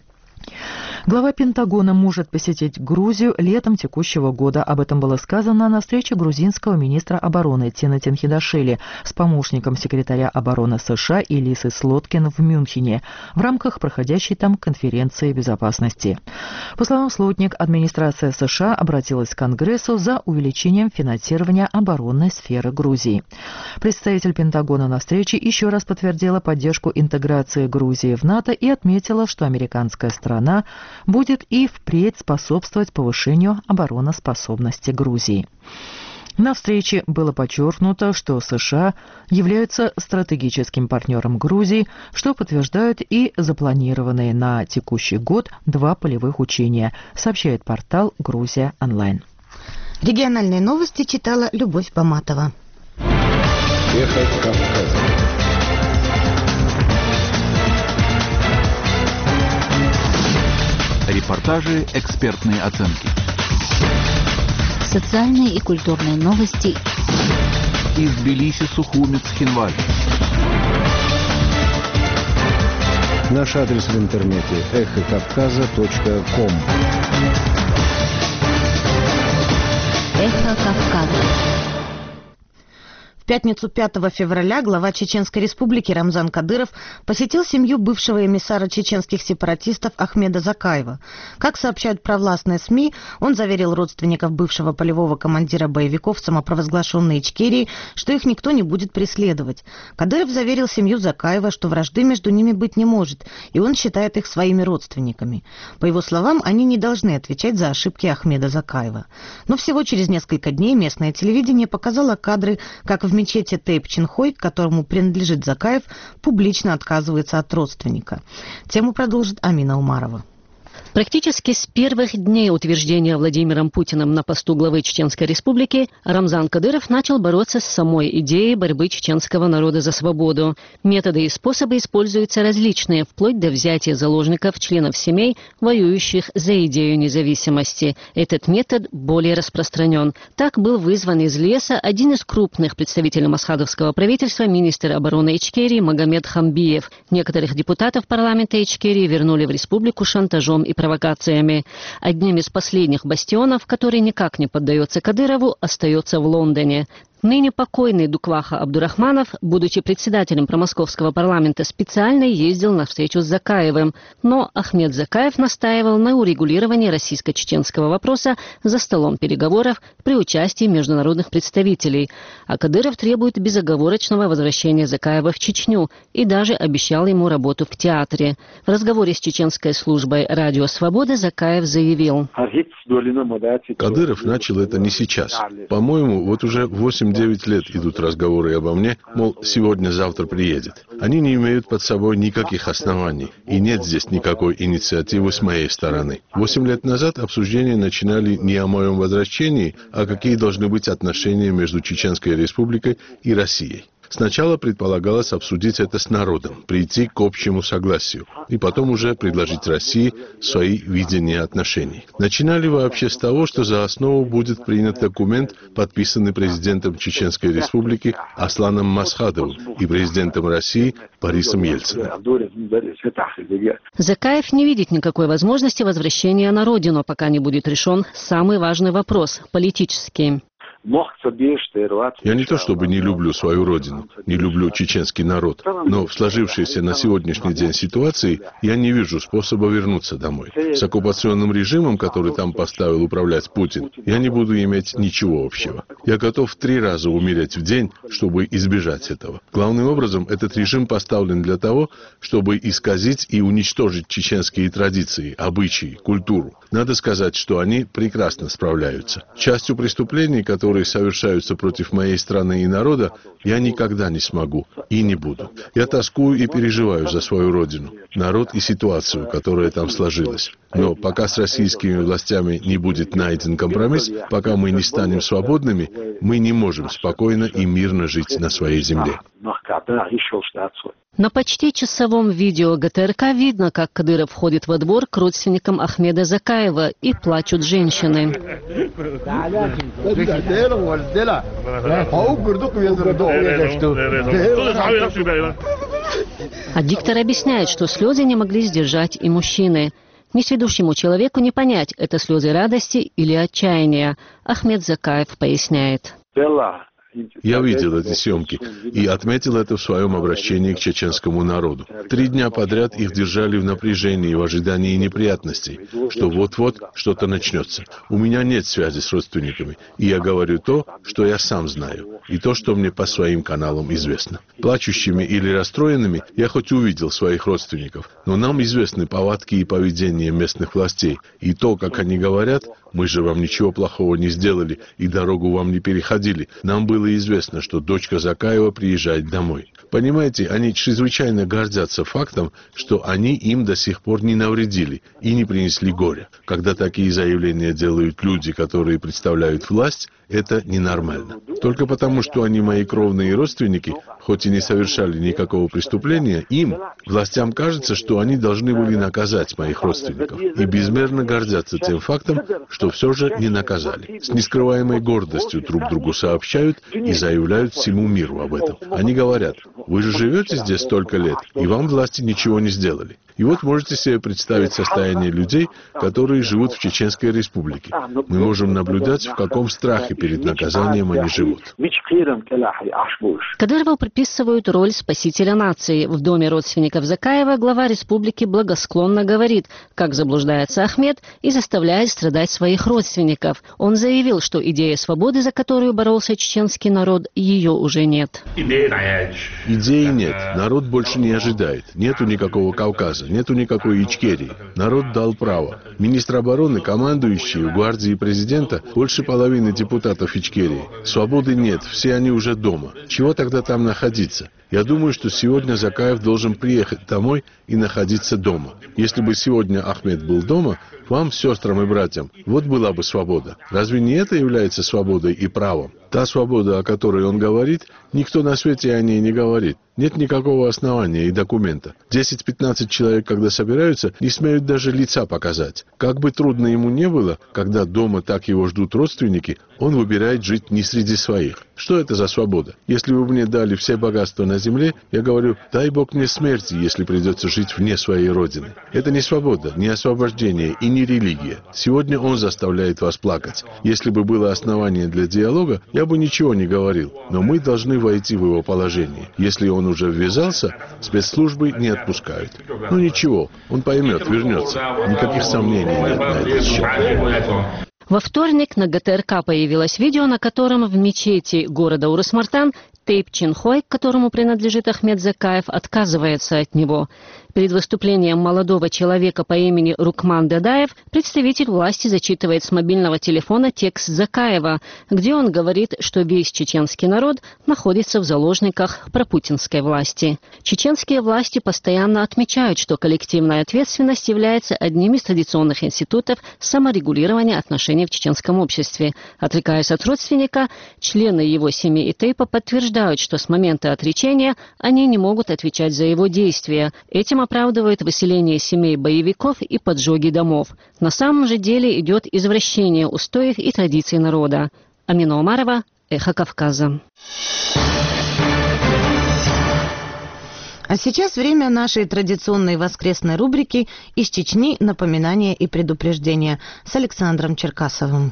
Глава Пентагона может посетить Грузию летом текущего года. Об этом было сказано на встрече грузинского министра обороны Тимоти Хидашвили с помощником секретаря обороны США Элисой Слоткин в Мюнхене в рамках проходящей там конференции безопасности. По словам Слотник, администрация США обратилась к Конгрессу за увеличением финансирования оборонной сферы Грузии. Представитель Пентагона на встрече еще раз подтвердила поддержку интеграции Грузии в НАТО и отметила, что американская страна будет и впредь способствовать повышению обороноспособности Грузии. На встрече было подчеркнуто, что США являются стратегическим партнером Грузии, что подтверждают и запланированные на текущий год два полевых учения, сообщает портал «Грузия онлайн». Региональные новости читала Любовь Баматова. Эхо Кавказа. Репортажи, экспертные оценки. Социальные и культурные новости. Из Тбилиси, Сухуми, Цхинваль. Наш адрес в интернете эхо кавказа точка ком. Эхо Кавказа. В пятницу пятого февраля глава Чеченской республики Рамзан Кадыров посетил семью бывшего эмиссара чеченских сепаратистов Ахмеда Закаева. Как сообщают провластные СМИ, он заверил родственников бывшего полевого командира боевиков самопровозглашенной Ичкерии, что их никто не будет преследовать. Кадыров заверил семью Закаева, что вражды между ними быть не может, и он считает их своими родственниками. По его словам, они не должны отвечать за ошибки Ахмеда Закаева. Но всего через несколько дней местное телевидение показало кадры, как в В мечети Тейп-Чинхой, к которому принадлежит Закаев, публично отказывается от родственника. Тему продолжит Амина Умарова. Практически с первых дней утверждения Владимиром Путиным на посту главы Чеченской Республики Рамзан Кадыров начал бороться с самой идеей борьбы чеченского народа за свободу. Методы и способы используются различные, вплоть до взятия заложников членов семей, воюющих за идею независимости. Этот метод более распространен. Так был вызван из леса один из крупных представителей масхадовского правительства, министр обороны Ичкерии Магомед Хамбиев. Некоторых депутатов парламента Ичкерии вернули в республику шантажом и провокациями. Одним из последних бастионов, который никак не поддается Кадырову, остается в Лондоне. Ныне покойный Дукваха Абдурахманов, будучи председателем промосковского парламента, специально ездил на встречу с Закаевым. Но Ахмед Закаев настаивал на урегулировании российско-чеченского вопроса за столом переговоров при участии международных представителей. А Кадыров требует безоговорочного возвращения Закаева в Чечню и даже обещал ему работу в театре. В разговоре с чеченской службой «Радио Свобода» Закаев заявил: Кадыров начал это не сейчас. По-моему, вот уже восемь-девять лет идут разговоры обо мне, мол, сегодня-завтра приедет. Они не имеют под собой никаких оснований, и нет здесь никакой инициативы с моей стороны. Восемь лет назад обсуждения начинали не о моем возвращении, а какие должны быть отношения между Чеченской Республикой и Россией. Сначала предполагалось обсудить это с народом, прийти к общему согласию, и потом уже предложить России свои видения отношений. Начинали вообще с того, что за основу будет принят документ, подписанный президентом Чеченской Республики Асланом Масхадовым и президентом России Борисом Ельциным. Закаев не видит никакой возможности возвращения на родину, пока не будет решен самый важный вопрос – политический. Я не то чтобы не люблю свою родину, не люблю чеченский народ, но в сложившейся на сегодняшний день ситуации я не вижу способа вернуться домой. С оккупационным режимом, который там поставил управлять Путин, я не буду иметь ничего общего. Я готов три раза умереть в день, чтобы избежать этого. Главным образом, этот режим поставлен для того, чтобы исказить и уничтожить чеченские традиции, обычаи, культуру. Надо сказать, что они прекрасно справляются. Частью преступлений, которые совершаются против моей страны и народа, я никогда не смогу и не буду. Я тоскую и переживаю за свою родину, народ и ситуацию, которая там сложилась. Но пока с российскими властями не будет найден компромисс, пока мы не станем свободными, мы не можем спокойно и мирно жить на своей земле. На почти часовом видео ГТРК видно, как Кадыров входит во двор к родственникам Ахмеда Закаева, и плачут женщины. А диктор объясняет, что слезы не могли сдержать и мужчины. Несведущему человеку не понять, это слезы радости или отчаяния. Ахмед Закаев поясняет. Я видел эти съемки и отметил это в своем обращении к чеченскому народу. Три дня подряд их держали в напряжении, в ожидании неприятностей, что вот-вот что-то начнется. У меня нет связи с родственниками, и я говорю то, что я сам знаю, и то, что мне по своим каналам известно. Плачущими или расстроенными я хоть увидел своих родственников, но нам известны повадки и поведение местных властей, и то, как они говорят: мы же вам ничего плохого не сделали и дорогу вам не переходили. Нам было известно, что дочка Закаева приезжает домой. Понимаете, они чрезвычайно гордятся фактом, что они им до сих пор не навредили и не принесли горя. Когда такие заявления делают люди, которые представляют власть, это ненормально. Только потому, что они мои кровные родственники, хоть и не совершали никакого преступления, им, властям, кажется, что они должны были наказать моих родственников. И безмерно гордятся тем фактом, что все же не наказали. С нескрываемой гордостью друг другу сообщают и заявляют всему миру об этом. Они говорят: вы же живете здесь столько лет, и вам власти ничего не сделали. И вот можете себе представить состояние людей, которые живут в Чеченской Республике. Мы можем наблюдать, в каком страхе перед наказанием они живут. Кадырову приписывают роль спасителя нации. В доме родственников Закаева глава республики благосклонно говорит, как заблуждается Ахмед, и заставляет страдать своих родственников. Он заявил, что идея свободы, за которую боролся чеченский народ, ее уже нет. Идеи нет. Народ больше не ожидает. Нету никакого Кавказа. Нету никакой Ичкерии. Народ дал право. Министр обороны, командующий в гвардии президента, больше половины депутатов Ичкерии. Свободы нет, все они уже дома. Чего тогда там находиться? Я думаю, что сегодня Закаев должен приехать домой и находиться дома. Если бы сегодня Ахмед был дома, вам, сестрам и братьям, вот была бы свобода. Разве не это является свободой и правом? Та свобода, о которой он говорит, никто на свете о ней не говорит. Нет никакого основания и документа. десять-пятнадцать человек, когда собираются, не смеют даже лица показать. Как бы трудно ему не было, когда дома так его ждут родственники, он выбирает жить не среди своих. Что это за свобода? Если вы мне дали все богатства на земле, я говорю: дай Бог мне смерти, если придется жить вне своей родины. Это не свобода, не освобождение и не религия. Сегодня он заставляет вас плакать. Если бы было основание для диалога, я я бы ничего не говорил, но мы должны войти в его положение. Если он уже ввязался, спецслужбы не отпускают. Ну ничего, он поймет, вернется. Никаких сомнений нет на этот счет. Во вторник на ГТРК появилось видео, на котором в мечети города Урус-Мартан Тейп Чинхой, к которому принадлежит Ахмед Закаев, отказывается от него. Перед выступлением молодого человека по имени Рукман Дадаев представитель власти зачитывает с мобильного телефона текст Закаева, где он говорит, что весь чеченский народ находится в заложниках пропутинской власти. Чеченские власти постоянно отмечают, что коллективная ответственность является одним из традиционных институтов саморегулирования отношений в чеченском обществе. Отрекаясь от родственника, члены его семьи и Тейпа подтверждают, что с момента отречения они не могут отвечать за его действия. Этим оправдывают выселение семей боевиков и поджоги домов. На самом же деле идет извращение устоев и традиций народа. Амина Омарова, Эхо Кавказа. А сейчас время нашей традиционной воскресной рубрики «Из Чечни. Напоминания и предупреждения» с Александром Черкасовым.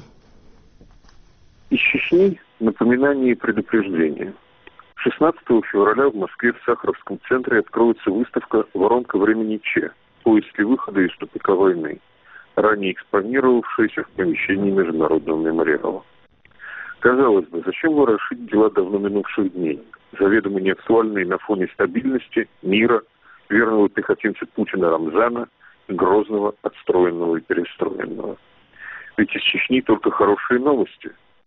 Из Чечни. Напоминания и предупреждения. шестнадцатого февраля в Москве в Сахаровском центре откроется выставка «Воронка времени Че. Поиски выхода из тупика войны», ранее экспонировавшаяся в помещении Международного мемориала. Казалось бы, зачем ворошить дела давно минувших дней, заведомо неактуальные на фоне стабильности, мира, верного пехотинца Путина Рамзана, грозного, отстроенного и перестроенного. Ведь из Чечни только хорошие новости.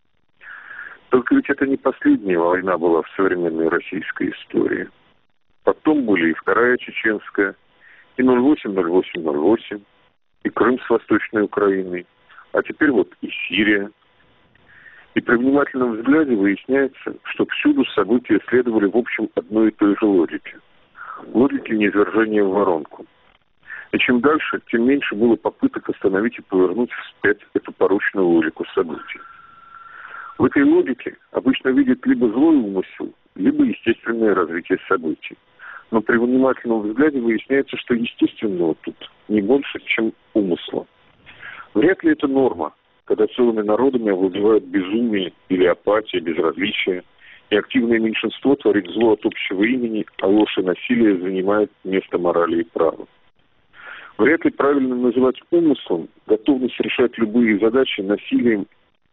Только ведь это не последняя война была в современной российской истории. Потом были и Вторая Чеченская, и ноль восемь ноль восемь ноль восемь, и Крым с Восточной Украиной, а теперь вот и Сирия. И при внимательном взгляде выясняется, что всюду события следовали в общем одной и той же логике. Логике низвержения в воронку. И чем дальше, тем меньше было попыток остановить и повернуть вспять эту порочную логику событий. В этой логике обычно видят либо злой умысел, либо естественное развитие событий. Но при внимательном взгляде выясняется, что естественного тут не больше, чем умысла. Вряд ли это норма, когда целыми народами овладевают безумие или апатия, безразличие, и активное меньшинство творит зло от общего имени, а ложь и насилие занимает место морали и права. Вряд ли правильно называть умыслом готовность решать любые задачи насилием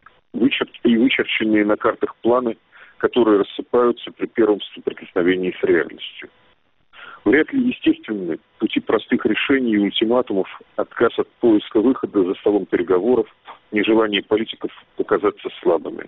и вычерченные на картах планы, которые рассыпаются при первом соприкосновении с реальностью. Вряд ли естественны пути простых решений и ультиматумов, отказ от поиска выхода за столом переговоров, нежелание политиков показаться слабыми.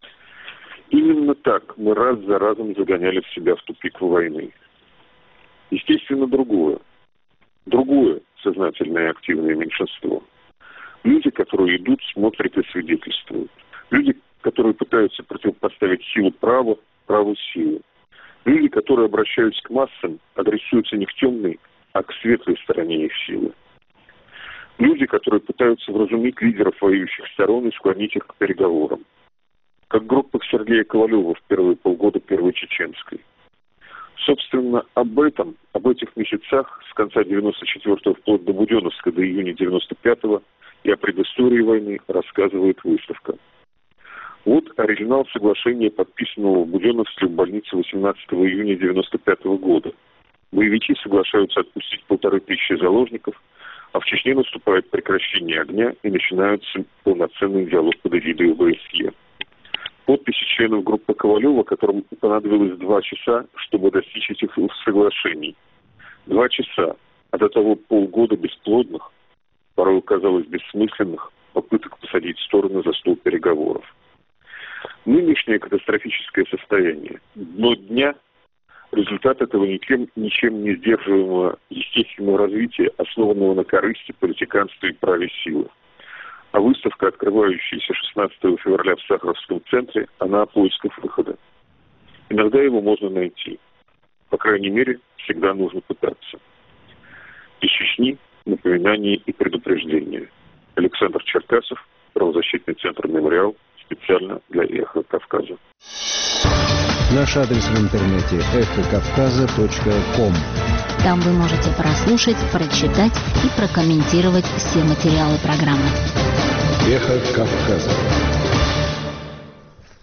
Именно так мы раз за разом загоняли в себя в тупик войны. Естественно, другое. Другое сознательное и активное меньшинство. Люди, которые идут, смотрят и свидетельствуют. Люди, которые пытаются противопоставить силу права, праву силы. Люди, которые обращаются к массам, адресуются не к темной, а к светлой стороне их силы. Люди, которые пытаются вразумить лидеров воюющих сторон и склонить их к переговорам. Как группа Сергея Ковалева в первые полгода Первой Чеченской. Собственно, об этом, об этих месяцах с конца девяносто четвёртого вплоть до Буденновска, до июня девяносто пятого и о предыстории войны рассказывает выставка. Вот оригинал соглашения, подписанного в Буденновске в больнице восемнадцатого июня девяносто пятого года. Боевики соглашаются отпустить полторы тысячи заложников, а в Чечне наступает прекращение огня и начинается полноценный диалог под эгидой ОБСЕ. Подписи членов группы Ковалева, которым понадобилось два часа, чтобы достичь этих соглашений. Два часа, а до того полгода бесплодных, порой казалось бессмысленных, попыток посадить стороны за стол переговоров. Нынешнее катастрофическое состояние, дно дня, результат этого никем, ничем не сдерживаемого естественного развития, основанного на корысти, политиканстве и праве силы. А выставка, открывающаяся шестнадцатого февраля в Сахаровском центре, она о поисках выхода. Иногда его можно найти. По крайней мере, всегда нужно пытаться. Из Чечни напоминания и предупреждения. Александр Черкасов, правозащитный центр «Мемориал», специально для «Эхо Кавказа». Наш адрес в интернете эхо кавказа точка ком. Там вы можете прослушать, прочитать и прокомментировать все материалы программы. Эхо Кавказа.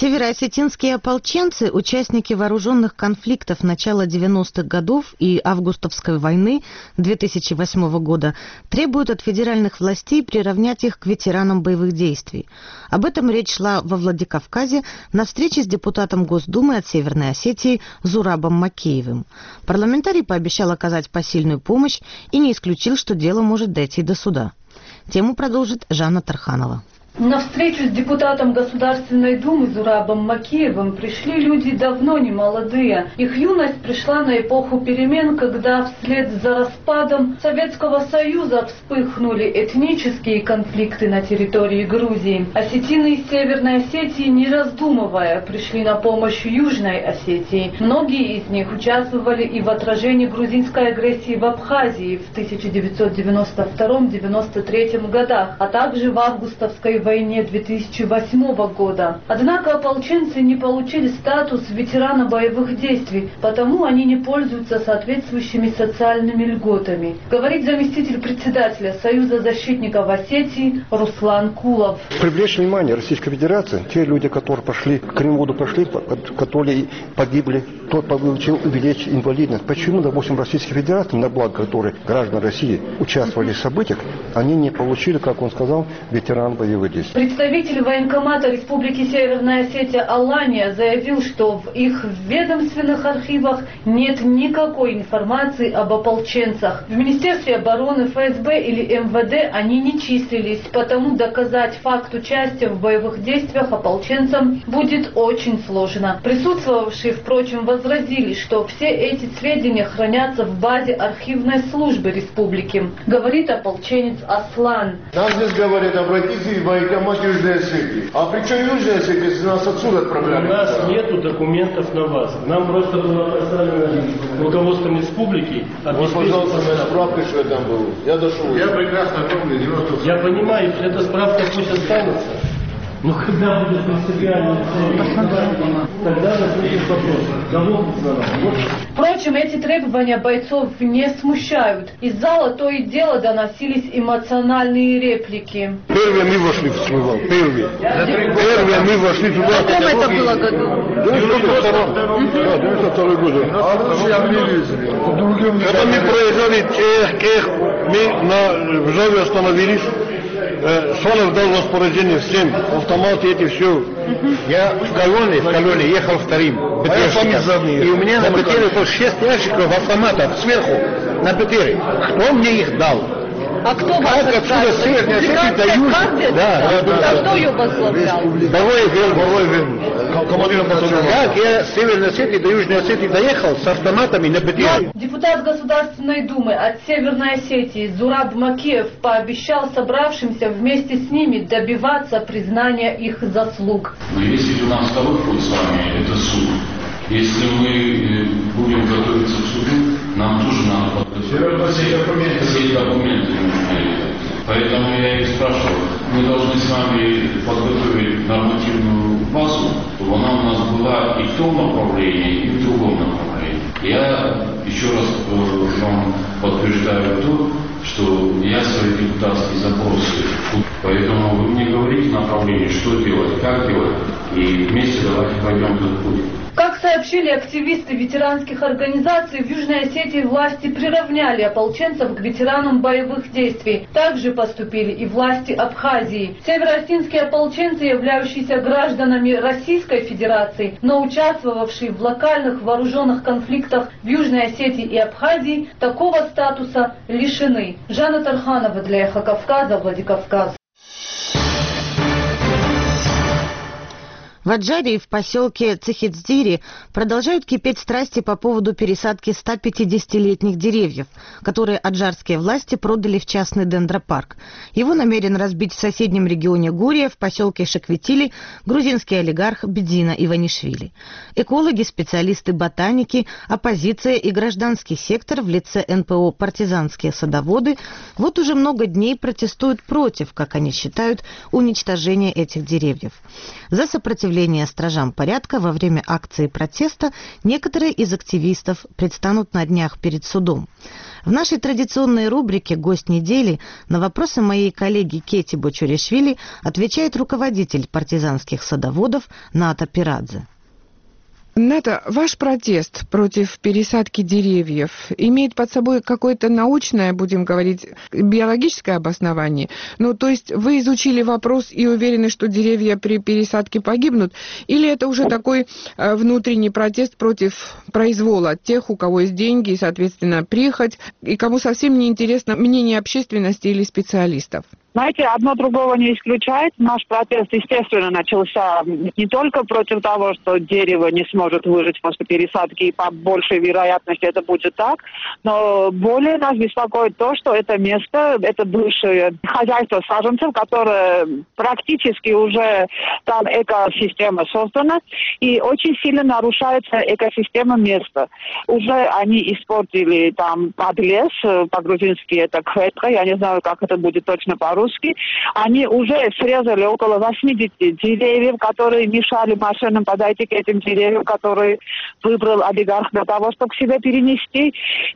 Североосетинские ополченцы, участники вооруженных конфликтов начала девяностых годов и августовской войны две тысячи восьмого года, требуют от федеральных властей приравнять их к ветеранам боевых действий. Об этом речь шла во Владикавказе на встрече с депутатом Госдумы от Северной Осетии Зурабом Макеевым. Парламентарий пообещал оказать посильную помощь и не исключил, что дело может дойти до суда. Тему продолжит Жанна Тарханова. На встречу с депутатом Государственной Думы Зурабом Макеевым пришли люди давно не молодые. Их юность пришла на эпоху перемен, когда вслед за распадом Советского Союза вспыхнули этнические конфликты на территории Грузии. Осетины из Северной Осетии, не раздумывая, пришли на помощь Южной Осетии. Многие из них участвовали и в отражении грузинской агрессии в Абхазии в тысяча девятьсот девяносто втором — девяносто третьем годах, а также в августовской войне две тысячи восьмого года. Однако ополченцы не получили статус ветерана боевых действий, потому они не пользуются соответствующими социальными льготами, говорит заместитель председателя Союза защитников Осетии Руслан Кулов. Привлечь внимание Российской Федерации, те люди, которые пошли, к Кремлю пошли, которые погибли, тот получил увеличить инвалидность. Почему, допустим, Российской Федерации, на благо которой граждане России участвовали в событиях, они не получили, как он сказал, ветеран боевых действий? Представитель военкомата Республики Северная Осетия Алания заявил, что в их ведомственных архивах нет никакой информации об ополченцах. В Министерстве обороны, эф эс бэ или эм вэ дэ они не числились, потому доказать факт участия в боевых действиях ополченцам будет очень сложно. Присутствовавшие, впрочем, возразили, что все эти сведения хранятся в базе архивной службы республики, говорит ополченец Аслан. Нам здесь говорят, обратитесь в военкомат Южной Осетии. А при чем Южная Осетия, если нас отсюда отправляли? У нас нету документов на вас. Нам просто было поставлено руководством республики. Вот, пожалуйста, моя справка, что я там был. Я дошел. Я прекрасно помню. Я понимаю, что эта справка пусть останется. Но когда будет принципиальный тогда возникнет вопрос. Кого вот. Впрочем, эти требования бойцов не смущают. Из зала то и дело доносились эмоциональные реплики. Первые мы вошли в Смывал. Первые. Первые мы вошли туда. В каком это было году? девяносто второй год. Когда мы проезжали тех, мы на Вжаве остановились. Солов дал распоряжение всем, автоматы эти, все. Я в колонне, в колонне ехал вторым. А и у меня на БТРе было шесть ящиков автоматов сверху на БТРе. Кто мне их дал? А кто как вас отсюда с Северной Осетии до Южной? Да, да, да. А кто ее возглавлял? Барой Вен, Барой Вен. Командир Как я с Северной Осетии до Южной Осетии доехал с автоматами на БТРе. Депутат Государственной Думы от Северной Осетии Зураб Макеев пообещал собравшимся вместе с ними добиваться признания их заслуг. Но если у нас второй путь с вами, это суд. Если мы будем готовиться к суду, нам тоже надо подготовить все документы. Поэтому я и спрашивал, мы должны с вами подготовить нормативную базу, чтобы она у нас была и в том направлении, и в другом направлении. Я еще раз вам подтверждаю то, что я свои депутатские запросы. Поэтому вы мне говорите направление, что делать, как делать, и вместе давайте пойдем этот путь. Как сообщили активисты ветеранских организаций, в Южной Осетии власти приравняли ополченцев к ветеранам боевых действий. Также поступили и власти Абхазии. Североосетинские ополченцы, являющиеся гражданами Российской Федерации, но участвовавшие в локальных вооруженных конфликтах в Южной Осетии и Абхазии, такого статуса лишены. Жанна Тарханова для Эхо Кавказа, Владикавказ. В Аджаре и в поселке Цехицдири продолжают кипеть страсти по поводу пересадки ста пятидесятилетних деревьев, которые аджарские власти продали в частный дендропарк. Его намерен разбить в соседнем регионе Гурия, в поселке Шакветили, грузинский олигарх Бедина Иванишвили. Экологи, специалисты, ботаники, оппозиция и гражданский сектор в лице эн пэ о «Партизанские садоводы» вот уже много дней протестуют против, как они считают, уничтожения этих деревьев. За сопротивление сопротивления стражам порядка во время акции протеста некоторые из активистов предстанут на днях перед судом. В нашей традиционной рубрике «Гость недели» на вопросы моей коллеги Кети Бочуришвили отвечает руководитель партизанских садоводов Ната Пирадзе. Ната, ваш протест против пересадки деревьев имеет под собой какое-то научное, будем говорить, биологическое обоснование? Ну, то есть вы изучили вопрос и уверены, что деревья при пересадке погибнут? Или это уже такой э, внутренний протест против произвола тех, у кого есть деньги и, соответственно, прихоть, и кому совсем не интересно мнение общественности или специалистов? Знаете, одно другого не исключает. Наш протест, естественно, начался не только против того, что дерево не сможет выжить после пересадки, и по большей вероятности это будет так, но более нас беспокоит то, что это место, это бывшее хозяйство саженцев, которое практически уже там экосистема создана, и очень сильно нарушается экосистема места. Уже они испортили там подлес, по-грузински это кветка, я не знаю, как это будет точно по-русски. Они уже срезали около восьмидесяти деревьев, которые мешали машинам подойти к этим деревьям, которые выбрал олигарх для того, чтобы к себе перенести.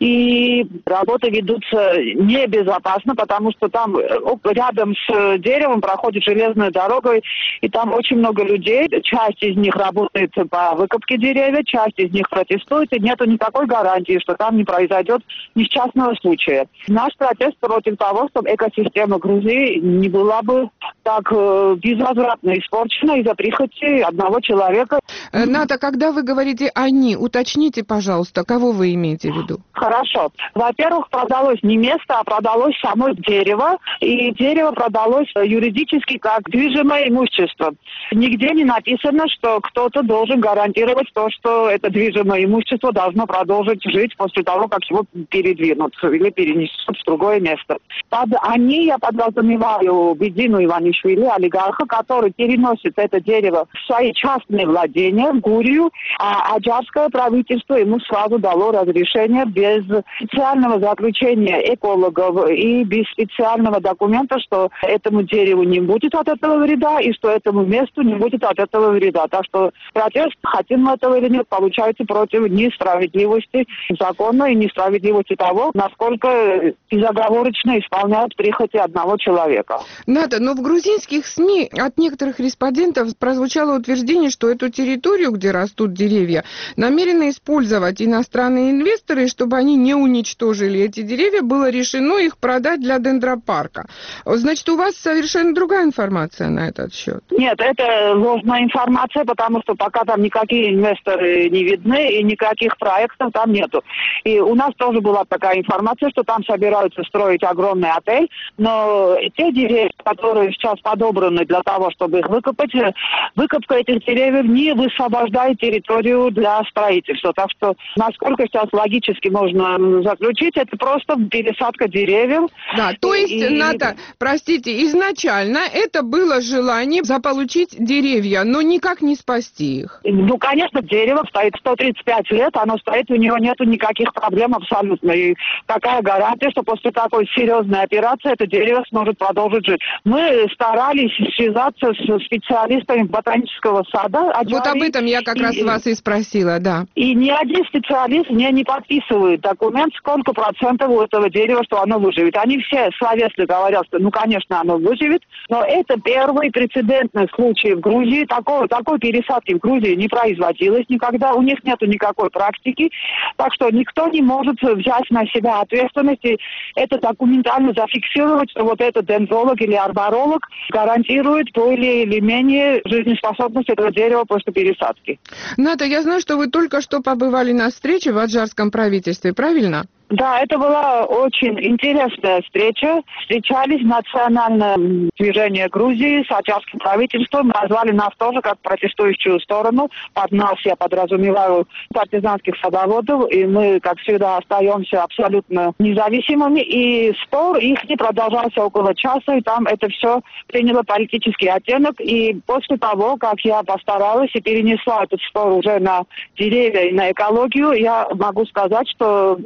И работы ведутся небезопасно, потому что там рядом с деревом проходит железная дорога, и там очень много людей. Часть из них работает по выкопке деревьев, часть из них протестует, и нету никакой гарантии, что там не произойдет несчастного случая. Наш протест против того, чтобы экосистема Грузии не была бы так э, безвозвратно испорчена из-за прихоти одного человека. Ната, когда вы говорите «они», уточните, пожалуйста, кого вы имеете в виду? Хорошо. Во-первых, продалось не место, а продалось само дерево, и дерево продалось юридически как движимое имущество. Нигде не написано, что кто-то должен гарантировать то, что это движимое имущество должно продолжить жить после того, как его передвинут или перенесут в другое место. Под «они» я подразумеваю Бедину Иванишвили, олигарха, который переносит это дерево в свои частные владения, в Гурию, а аджарское правительство ему сразу дало разрешение без специального заключения экологов и без специального документа, что этому дереву не будет от этого вреда и что этому месту не будет от этого вреда. Так что протест, хотим мы этого или нет, получается против несправедливости закона и несправедливости того, насколько безоговорочно исполняют прихоти одного человека. Ната, но в грузинских СМИ от некоторых респондентов прозвучало утверждение, что эту территорию, где растут деревья, намерены использовать иностранные инвесторы, чтобы они не уничтожили эти деревья, было решено их продать для дендропарка. Значит, у вас совершенно другая информация на этот счет? Нет, это ложная информация, потому что пока там никакие инвесторы не видны и никаких проектов там нету. И у нас тоже была такая информация, что там собираются строить огромный отель, но те деревья, которые сейчас подобраны для того, чтобы их выкопать, выкопка этих деревьев не высвобождает территорию для строительства. Так что, насколько сейчас логически можно заключить, это просто пересадка деревьев. Да, то есть, и... Ната, простите, изначально это было желание заполучить деревья, но никак не спасти их. Ну, конечно, дерево стоит сто тридцать пять лет, оно стоит, у него нету никаких проблем абсолютно. И какая гарантия, что после такой серьезной операции это дерево сможет продолжить жить? Мы старались связаться с специалистами ботанического сада. Аджари, вот об этом я как и, раз вас и спросила, да. И ни один специалист мне не подписывает документ, сколько процентов у этого дерева, что оно выживет. Они все словесно говорят, что, ну, конечно, оно выживет, но это первый прецедентный случай в Грузии. Такой, такой пересадки в Грузии не производилось никогда, у них нету никакой практики, так что никто не может взять на себя ответственность и это документально зафиксировать, что вот этот дендролог или арборолог гарантирует более или менее жизнеспособность этого дерева после пересадки. Ната, я знаю, что вы только что побывали на встрече в аджарском правительстве, правильно? Да, это была очень интересная встреча. Встречались национальное движение Грузии с аджарским правительством. Назвали нас тоже как протестующую сторону. Под нас я подразумеваю партизанских садоводов. И мы, как всегда, остаемся абсолютно независимыми. И спор их не продолжался около часа. И там это все приняло политический оттенок. И после того, как я постаралась и перенесла этот спор уже на деревья и на экологию, я могу сказать, что аджар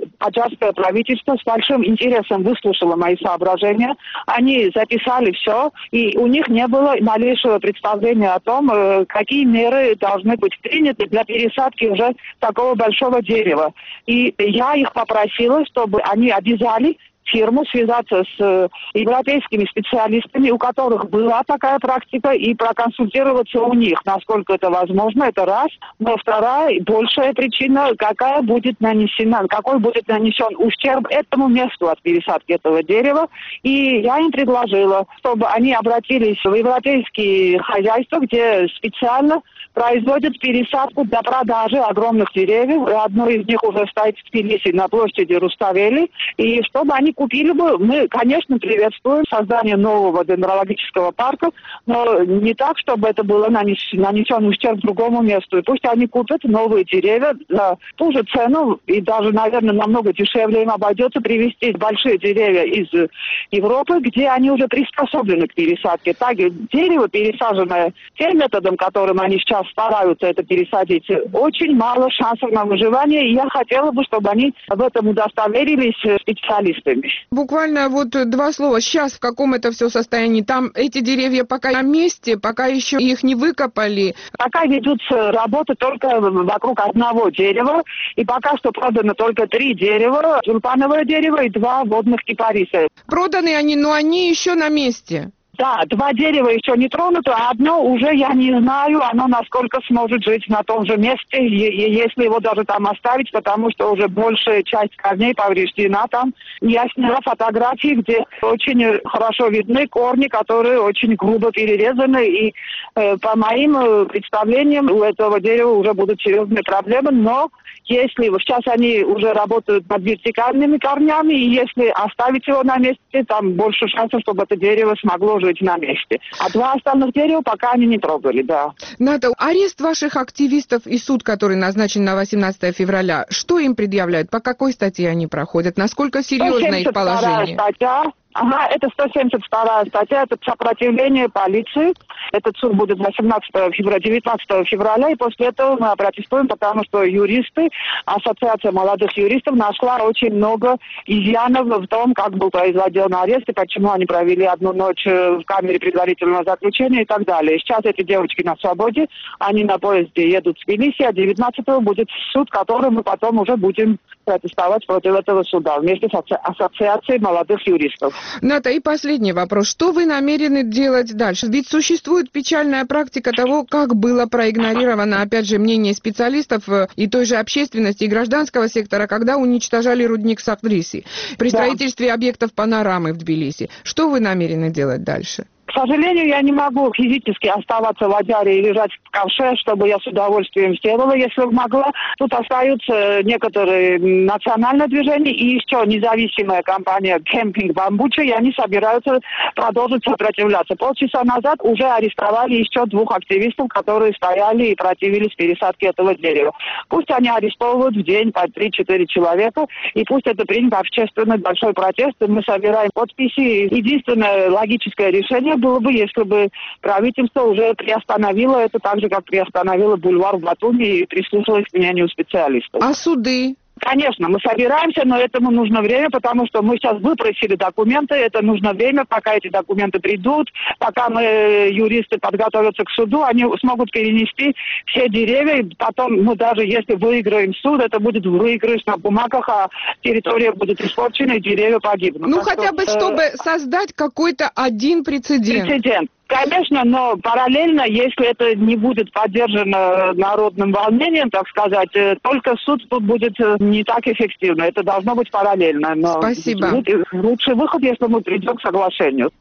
азербайджанское правительство с большим интересом выслушало мои соображения. Они записали все, и у них не было малейшего представления о том, какие меры должны быть приняты для пересадки уже такого большого дерева. И я их попросила, чтобы они обязали фирму связаться с европейскими специалистами, у которых была такая практика, и проконсультироваться у них, насколько это возможно, это раз. Но вторая, большая причина, какая будет нанесена, какой будет нанесен ущерб этому месту от пересадки этого дерева. И я им предложила, чтобы они обратились в европейские хозяйства, где специально производят пересадку для продажи огромных деревьев. Одно из них уже стоит в Тбилиси на площади Руставели. И чтобы они купили бы, мы, конечно, приветствуем создание нового дендрологического парка, но не так, чтобы это было нанес, нанесен ущерб другому месту. И пусть они купят новые деревья за ту же цену, и даже, наверное, намного дешевле им обойдется привезти большие деревья из Европы, где они уже приспособлены к пересадке. Так, дерево, пересаженное тем методом, которым они сейчас стараются это пересадить, очень мало шансов на выживание, и я хотела бы, чтобы они в этом удостоверились специалистами. Буквально вот два слова. Сейчас в каком это все состоянии? Там эти деревья пока на месте, пока еще их не выкопали? Пока ведутся работы только вокруг одного дерева, и пока что продано только три дерева, тюльпановое дерево и два водных кипариса. Проданы они, но они еще на месте. Да, два дерева еще не тронуты, а одно уже я не знаю, оно насколько сможет жить на том же месте, если его даже там оставить, потому что уже большая часть корней повреждена там. Я сняла фотографии, где очень хорошо видны корни, которые очень грубо перерезаны, и э, по моим представлениям у этого дерева уже будут серьезные проблемы, но если сейчас они уже работают над вертикальными корнями, и если оставить его на месте, там больше шансов, чтобы это дерево смогло жить на месте. А два остальных дерева пока они не трогали, да. Ната, арест ваших активистов и суд, который назначен на восемнадцатое февраля, что им предъявляют? По какой статье они проходят? Насколько серьезно их положение? Статья. Ага, это сто семьдесят вторая статья, это сопротивление полиции. Этот суд будет восемнадцатого февраля, девятнадцатого февраля, и после этого мы протестуем, потому что юристы, Ассоциация молодых юристов нашла очень много изъянов в том, как был произведен арест, и почему они провели одну ночь в камере предварительного заключения и так далее. Сейчас эти девочки на свободе, они на поезде едут в Тбилиси, а девятнадцатого будет суд, который мы потом уже будем протестовать против этого суда вместе с Ассоциацией молодых юристов. Ната, и последний вопрос. Что вы намерены делать дальше? Ведь существует печальная практика того, как было проигнорировано, опять же, мнение специалистов и той же общественности, и гражданского сектора, когда уничтожали рудник Сахдриси при строительстве да. объектов панорамы в Тбилиси. Что вы намерены делать дальше? К сожалению, я не могу физически оставаться в Аджаре и лежать в ковше, чтобы я с удовольствием сделала, если бы могла. Тут остаются некоторые национальные движения и еще независимая компания «Кемпинг Бамбуча», и они собираются продолжить сопротивляться. Полчаса назад уже арестовали еще двух активистов, которые стояли и противились пересадке этого дерева. Пусть они арестовывают в день по три-четыре человека, и пусть это принято общественный большой протест, и мы собираем подписи. Единственное логическое решение было бы, если бы правительство уже приостановило это так же, как приостановило бульвар в Батуми и прислушалось к мнению специалистов. А суды? Конечно, мы собираемся, но этому нужно время, потому что мы сейчас выпросили документы, это нужно время, пока эти документы придут, пока мы, юристы, подготовятся к суду, они смогут перенести все деревья, и потом, ну, даже если выиграем суд, это будет выигрыш на бумагах, а территория будет испорчена, и деревья погибнут. Ну, так хотя что, бы, чтобы э... создать какой-то один прецедент. Прецедент. Конечно, но параллельно, если это не будет поддержано народным волнением, так сказать, только суд тут будет не так эффективно. Это должно быть параллельно. Но спасибо. Лучший выход, если мы придем к соглашению.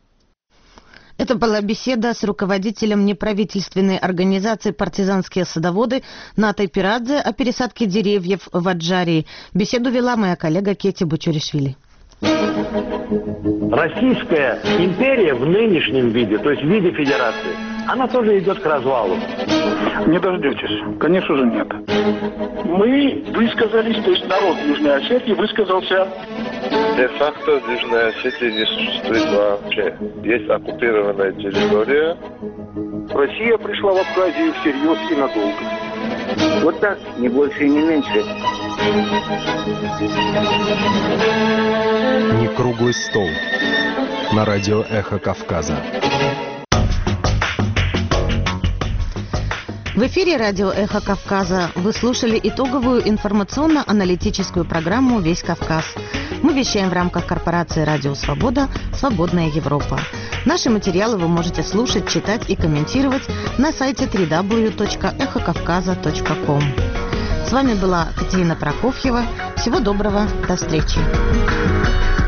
Это была беседа с руководителем неправительственной организации «Партизанские садоводы» Натой Пирадзе о пересадке деревьев в Аджарии. Беседу вела моя коллега Кети Бучуришвили. Российская империя в нынешнем виде, то есть в виде федерации, она тоже идет к развалу. Не дождетесь. Конечно же нет. Мы высказались, то есть народ Южной Осетии высказался. Де-факто в Южной Осетии не существует вообще. Есть оккупированная территория. Россия пришла в Абхазию всерьез и надолго. Вот так, не больше и не меньше. Не круглый стол. На радио «Эхо Кавказа». В эфире радио «Эхо Кавказа» вы слушали итоговую информационно-аналитическую программу «Весь Кавказ». Мы вещаем в рамках корпорации «Радио Свобода. Свободная Европа». Наши материалы вы можете слушать, читать и комментировать на сайте дабл ю дабл ю дабл ю точка эхо кавказа точка ком. С вами была Катерина Прокофьева. Всего доброго. До встречи.